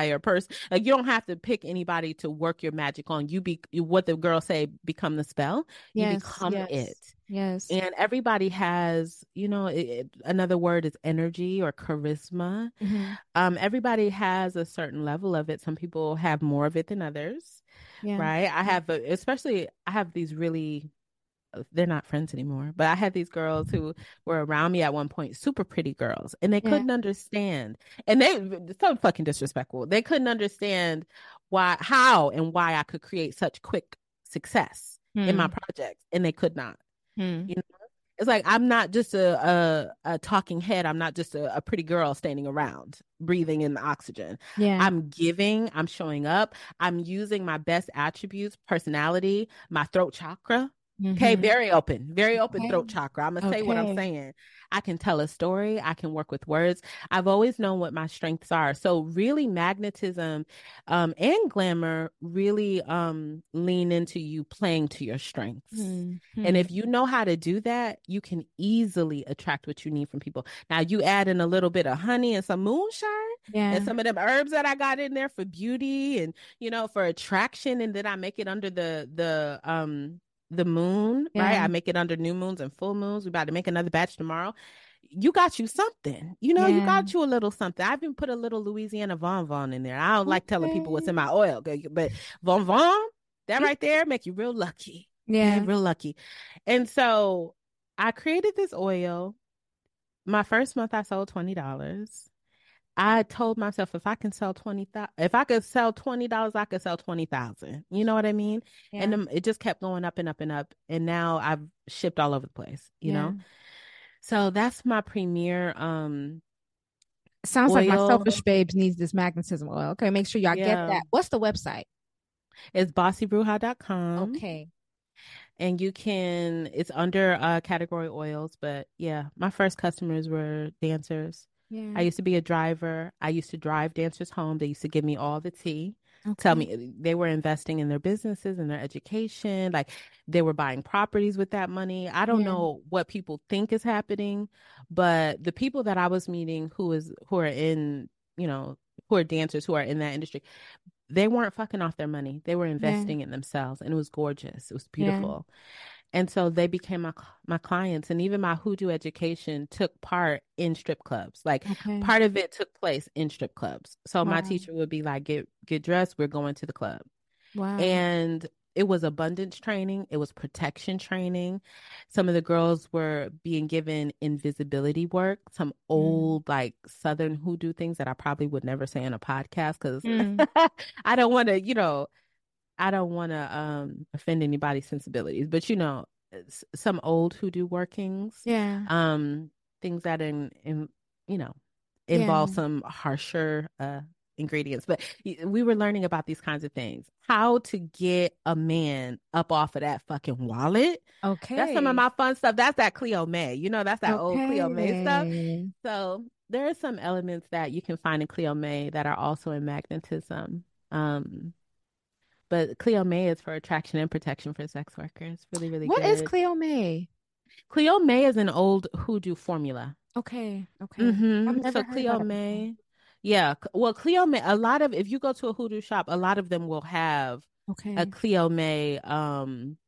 hire person. Like you don't have to pick anybody to work your magic on. You be what the girls say, become the spell. You Yes, become it. yes, yes. And everybody has, you know, it, it, another word is energy or charisma. Mm-hmm. Um, everybody has a certain level of it. Some people have more of it than others, Yeah. right? I have, a, especially, I have these really, they're not friends anymore, but I had these girls who were around me at one point, super pretty girls, and they Yeah. couldn't understand. And they, so fucking disrespectful. They couldn't understand why, how, and why I could create such quick success in my Hmm. projects, and they could not. Hmm. You know, it's like I'm not just a a, a talking head. I'm not just a, a pretty girl standing around breathing in the oxygen. Yeah. I'm giving. I'm showing up. I'm using my best attributes, personality, my throat chakra. Okay, Mm-hmm. very open, very open Okay. throat chakra. I'm gonna say what I'm Okay. saying. I can tell a story. I can work with words. I've always known what my strengths are. So really, magnetism, um, and glamour really um lean into you playing to your strengths. And Mm-hmm. if you know how to do that, you can easily attract what you need from people. Now, you add in a little bit of honey and some moonshine and Yeah. some of them herbs that I got in there for beauty and, you know, for attraction. And then I make it under the, the, um, the moon, right? Yeah. I make it under new moons and full moons. We're about to make another batch tomorrow. You got you something, you know, you Yeah. got you a little something. I even put a little Louisiana Von Von in there. I don't like telling people what's in Okay. my oil, but Von Von, that right there make you real lucky. Okay, Yeah. real lucky. And so I created this oil. My first month I sold twenty dollars. I told myself if I can sell twenty thousand, if I could sell twenty dollars, I could sell twenty thousand. You know what I mean? And Yeah. then it just kept going up and up and up. And now I've shipped all over the place, you Yeah. know? So that's my premier um Sounds like my oil. selfish babes needs this magnetism oil. Okay, make sure y'all get Yeah. that. What's the website? It's bossy bruja dot com. Okay. And you can, it's under uh category oils, but yeah, my first customers were dancers. I Yeah. used to be a driver. I used to drive dancers home. They used to give me all the tea. Tell Okay. me they were investing in their businesses and their education. Like they were buying properties with that money. I don't Yeah. know what people think is happening, but the people that I was meeting who is who are in, you know, who are dancers who are in that industry, they weren't fucking off their money. They were Yeah. investing in themselves, and it was gorgeous. It was Yeah. beautiful. And so they became my my clients, and even my hoodoo education took part in strip clubs. Like Okay. part of it took place in strip clubs. So my Wow. teacher would be like, "Get get dressed. We're going to the club." Wow. And it was abundance training. It was protection training. Some of the girls were being given invisibility work, some Mm. old like Southern hoodoo things that I probably would never say on a podcast because Mm. I don't want to, you know, I don't want to um offend anybody's sensibilities, but you know, s- some old hoodoo workings, Yeah. um, things that in in you know Yeah. involve some harsher uh ingredients. But y- we were learning about these kinds of things, how to get a man up off of that fucking wallet. That's some of Okay. my fun stuff. That's that Cleo May, you know, that's that old Cleo May stuff. Okay. So there are some elements that you can find in Cleo May that are also in magnetism. Um, but Cleo May is for attraction and protection for sex workers. Really, really What is good. Cleo May? Cleo May is an old hoodoo formula. Okay. Okay. I've Mm-hmm. never So heard about Cleo it before. May, yeah. c- Well, Cleo May, a lot of, if you go to a hoodoo shop, a lot of them will have a Okay. Cleo May um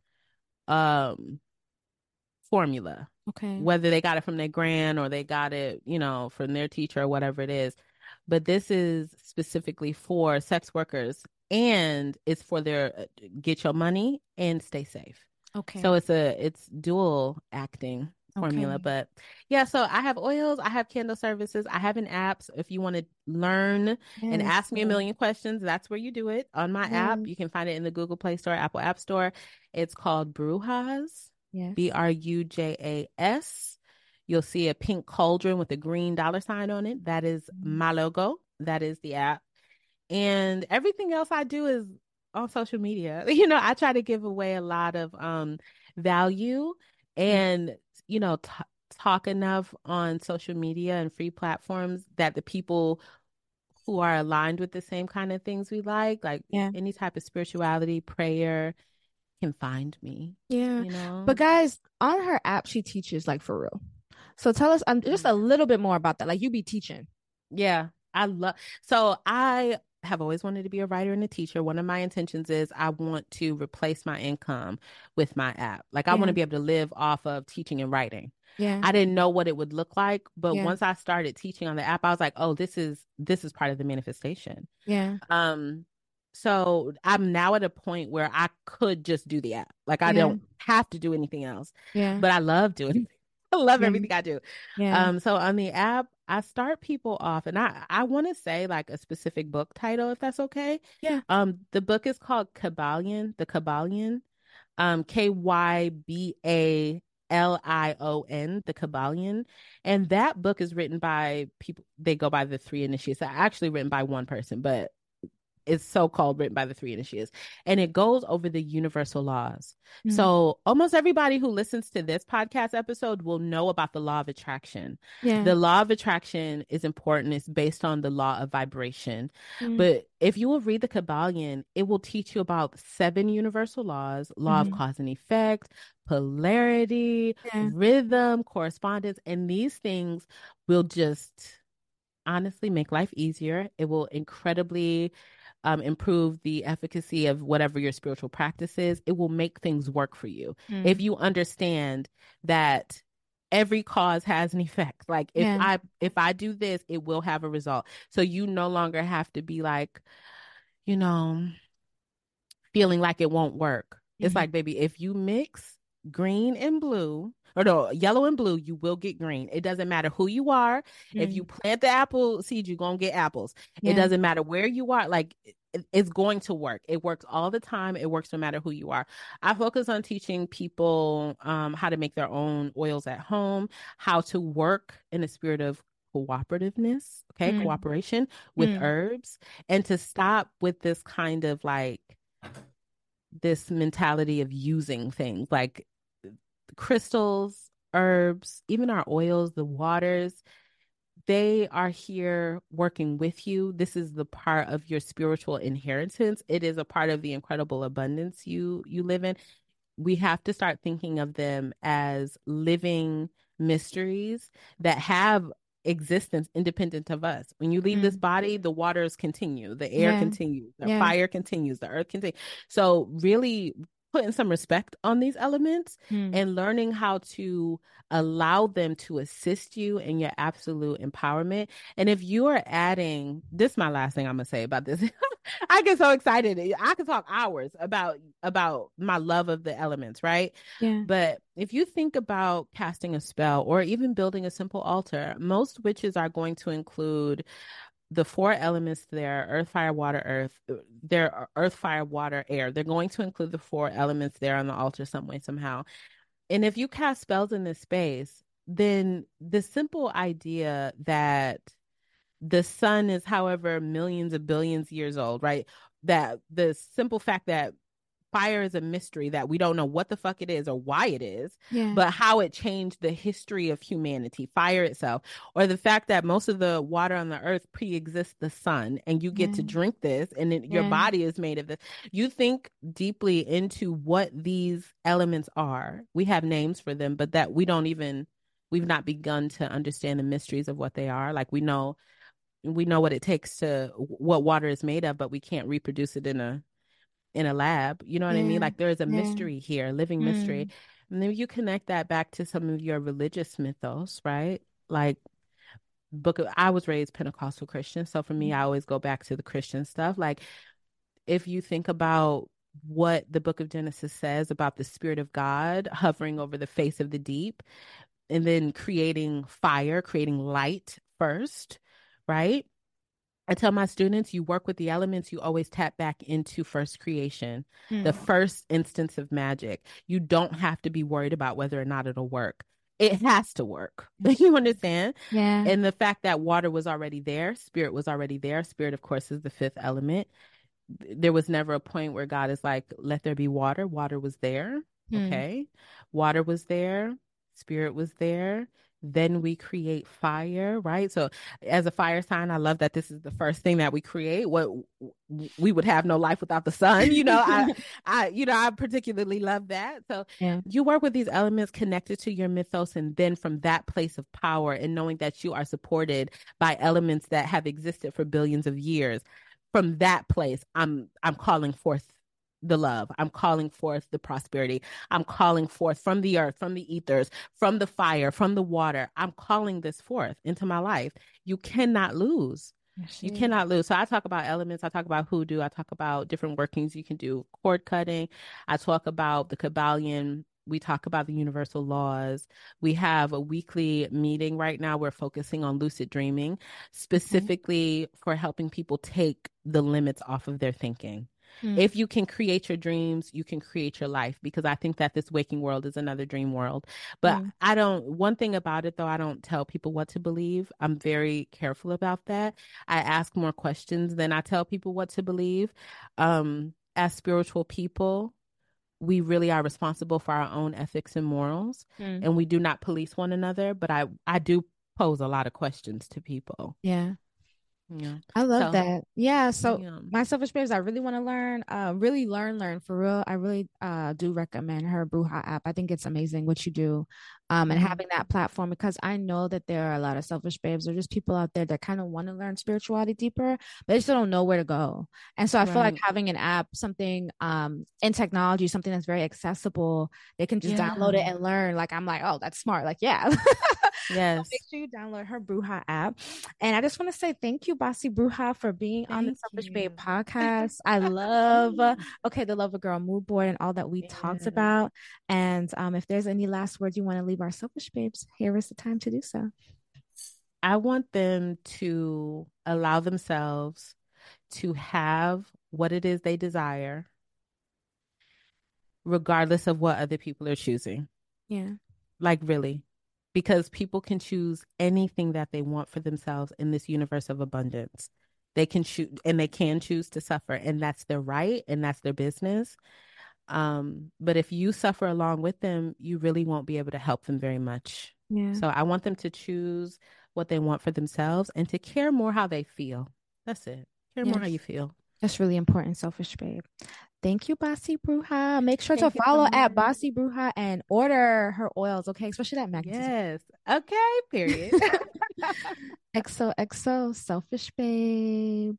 um formula, Okay. whether they got it from their grand or they got it, you know, from their teacher or whatever it is. But this is specifically for sex workers and it's for their uh, get your money and stay safe. So Okay. it's a it's dual acting formula. Okay. But yeah, so I have oils, I have candle services, I have an app. So if you want to learn and Yes. ask me a Yes. million questions, that's where you do it on my app. Yes. You can find it in the Google Play Store, Apple App Store. It's called Brujas, B Yes. R U J A S. You'll see a pink cauldron with a green dollar sign on it. That is Mm. my logo. That is the app. And everything else I do is on social media. You know, I try to give away a lot of um value Yeah. and, you know, t talk enough on social media and free platforms that the people who are aligned with the same kind of things we like, like Yeah. any type of spirituality, prayer, can find me, Yeah. you But know? guys, on her app, she teaches like for real. So tell us um, just a little bit more about that. Like you be teaching. Yeah, I love so I have always wanted to be a writer and a teacher. One of my intentions is I want to replace my income with my app. Like I Yeah. want to be able to live off of teaching and writing. Yeah. I didn't know what it would look like, but Yeah. once I started teaching on the app, I was like, oh, this is this is part of the manifestation. Yeah. Um, so I'm now at a point where I could just do the app. Like I Yeah. don't have to do anything else. Yeah. But I love doing it. I love Yeah. everything I do. Yeah. Um, so on the app, I start people off, and I I want to say like a specific book title, if that's okay. Yeah. Um, the book is called Kybalion, The Kybalion, um, K Y B A L I O N, The Kybalion. And that book is written by people, they go by the three initiates. Actually written by one person, but it's so-called written by the three initiates, and it goes over the universal laws. Mm. So almost everybody who listens to this podcast episode will know about the law of attraction. Yeah. The law of attraction is important. It's based on the law of vibration. Mm. But if you will read the Kybalion, it will teach you about seven universal laws: law mm-hmm. of cause and effect, polarity, yeah. rhythm, correspondence, and these things will just honestly make life easier. It will incredibly Um, improve the efficacy of whatever your spiritual practice is. It will make things work for you. Mm. If you understand that every cause has an effect. Like if yeah. I if I do this, it will have a result. So you no longer have to be like, you know, feeling like it won't work. Mm-hmm. It's like, baby, if you mix green and blue, or no, yellow and blue, you will get green. It doesn't matter who you are. Mm. If you plant the apple seed, you're going to get apples. Yeah. It doesn't matter where you are. Like, it, it's going to work. It works all the time. It works no matter who you are. I focus on teaching people um, how to make their own oils at home, how to work in a spirit of cooperativeness, okay, mm. cooperation with mm. herbs, and to stop with this kind of like, this mentality of using things like crystals, herbs, even our oils, the waters. They are here working with you. This is the part of your spiritual inheritance. It is a part of the incredible abundance you you live in. We have to start thinking of them as living mysteries that have existence independent of us. When you leave mm. this body, the waters continue, the air yeah. continues, the yeah. fire continues, the earth continues. So really putting some respect on these elements mm. and learning how to allow them to assist you in your absolute empowerment. And if you are adding, this is my last thing I'm going to say about this. I get so excited. I could talk hours about, about my love of the elements, right? Yeah. But if you think about casting a spell or even building a simple altar, most witches are going to include the four elements there: earth, fire, water, earth. They're earth, fire, water, air. They're going to include the four elements there on the altar some way, somehow. And if you cast spells in this space, then the simple idea that the sun is however millions of billions years old, right? That the simple fact that fire is a mystery, that we don't know what the fuck it is or why it is, yeah. but how it changed the history of humanity, fire itself, or the fact that most of the water on the earth pre-exists the sun, and you get yeah. to drink this, and it, yeah. your body is made of this. You think deeply into what these elements are. We have names for them, but that we don't even, we've not begun to understand the mysteries of what they are. Like we know, we know what it takes to, what water is made of, but we can't reproduce it in a in a lab, you know what yeah. I mean? Like there is a yeah. mystery here, a living mm. mystery. And then you connect that back to some of your religious mythos, right? Like book of, I was raised Pentecostal Christian. So for me, I always go back to the Christian stuff. Like if you think about what the book of Genesis says about the Spirit of God hovering over the face of the deep, and then creating fire, creating light first, right? I tell my students, you work with the elements, you always tap back into first creation, mm. the first instance of magic. You don't have to be worried about whether or not it'll work. It has to work. You understand? Yeah. And the fact that water was already there, spirit was already there. Spirit, of course, is the fifth element. There was never a point where God is like, let there be water. Water was there. Mm. Okay. Water was there. Spirit was there. Then we create fire, right? So as a fire sign, I love that this is the first thing that we create. What we would have no life without the sun, you know, I, I, you know, I particularly love that. So yeah. you work with these elements connected to your mythos. And then from that place of power and knowing that you are supported by elements that have existed for billions of years, from that place, I'm I'm calling forth the love. I'm calling forth the prosperity. I'm calling forth from the earth, from the ethers, from the fire, from the water. I'm calling this forth into my life. You cannot lose. You cannot lose. So I talk about elements. I talk about hoodoo. I talk about different workings you can do, cord cutting. I talk about the Kabbalion. We talk about the universal laws. We have a weekly meeting right now. We're focusing on lucid dreaming, specifically okay. for helping people take the limits off of their thinking. Mm. If you can create your dreams, you can create your life, because I think that this waking world is another dream world. But mm. I don't, one thing about it though, I don't tell people what to believe. I'm very careful about that. I ask more questions than I tell people what to believe. Um, as spiritual people, we really are responsible for our own ethics and morals, mm. and we do not police one another. But I, I do pose a lot of questions to people. Yeah. Yeah. I love so, that. Yeah. So yeah. my Selfish Babes, I really want to learn, uh, really learn, learn for real. I really uh, do recommend her Bruja app. I think it's amazing what you do. Um, and mm-hmm. having that platform, because I know that there are a lot of Selfish Babes or just people out there that kind of want to learn spirituality deeper, but they still don't know where to go. And so I right. feel like having an app, something um, in technology, something that's very accessible, they can just yeah. download it and learn. Like, I'm like, oh, that's smart. Like, yeah. Yes. So make sure you download her Bruja app. And I just want to say thank you, Bossy Bruja, for being thank on the Selfish Babe podcast. I love, uh, okay, the Love a Girl mood board and all that we yeah. talked about. And um, if there's any last words you want to leave our Selfish Babes, here is the time to do so. I want them to allow themselves to have what it is they desire, regardless of what other people are choosing. Yeah. Like, really. Because people can choose anything that they want for themselves in this universe of abundance. They can choose, and they can choose to suffer, and that's their right, and that's their business. Um, but if you suffer along with them, you really won't be able to help them very much. Yeah. So I want them to choose what they want for themselves and to care more how they feel. That's it. Care yes. more how you feel. That's really important, Selfish Babe. Thank you, Bossy Bruja. Make sure Thank to follow so at Bossy Bruja and order her oils, okay? Especially that magnetism. Yes. Okay, period. X O X O, Selfish Babe.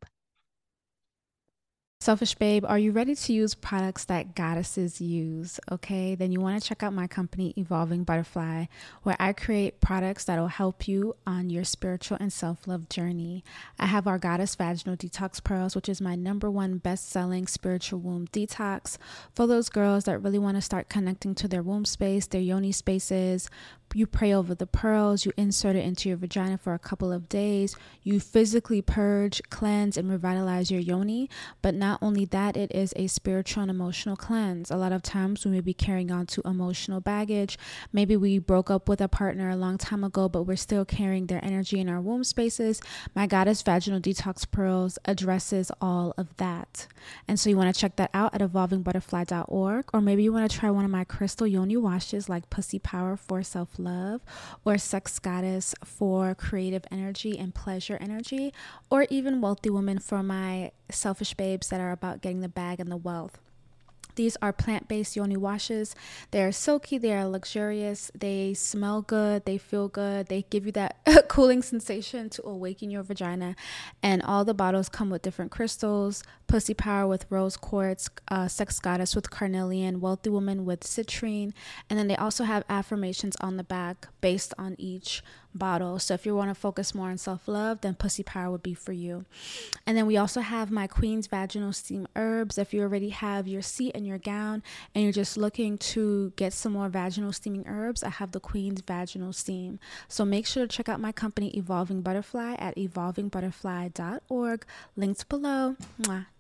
Selfish Babe, are you ready to use products that goddesses use? Okay, then you want to check out my company, Evolving Butterfly, where I create products that will help you on your spiritual and self-love journey. I have our Goddess Vaginal Detox Pearls, which is my number one best-selling spiritual womb detox for those girls that really want to start connecting to their womb space, their yoni spaces. You pray over the pearls, you insert it into your vagina for a couple of days, you physically purge, cleanse, and revitalize your yoni. But not only that, it is a spiritual and emotional cleanse. A lot of times we may be carrying on to emotional baggage. Maybe we broke up with a partner a long time ago, but we're still carrying their energy in our womb spaces. My Goddess Vaginal Detox Pearls addresses all of that. And so you want to check that out at evolving butterfly dot org, or maybe you want to try one of my crystal yoni washes like Pussy Power for self love, or Sex Goddess for creative energy and pleasure energy, or even Wealthy Woman for my Selfish Babes that are about getting the bag and the wealth. These are plant-based yoni washes. They're silky, they are luxurious, they smell good, they feel good, they give you that cooling sensation to awaken your vagina. And all the bottles come with different crystals: Pussy Power with rose quartz, uh, Sex Goddess with carnelian, Wealthy Woman with citrine. And then they also have affirmations on the back based on each bottle. So if you want to focus more on self-love, then Pussy Power would be for you. And then we also have my Queen's Vaginal Steam Herbs. If you already have your seat and your gown and you're just looking to get some more vaginal steaming herbs, I have the Queen's Vaginal Steam. So make sure to check out my company, Evolving Butterfly, at evolving butterfly dot org. Links below. Mwah.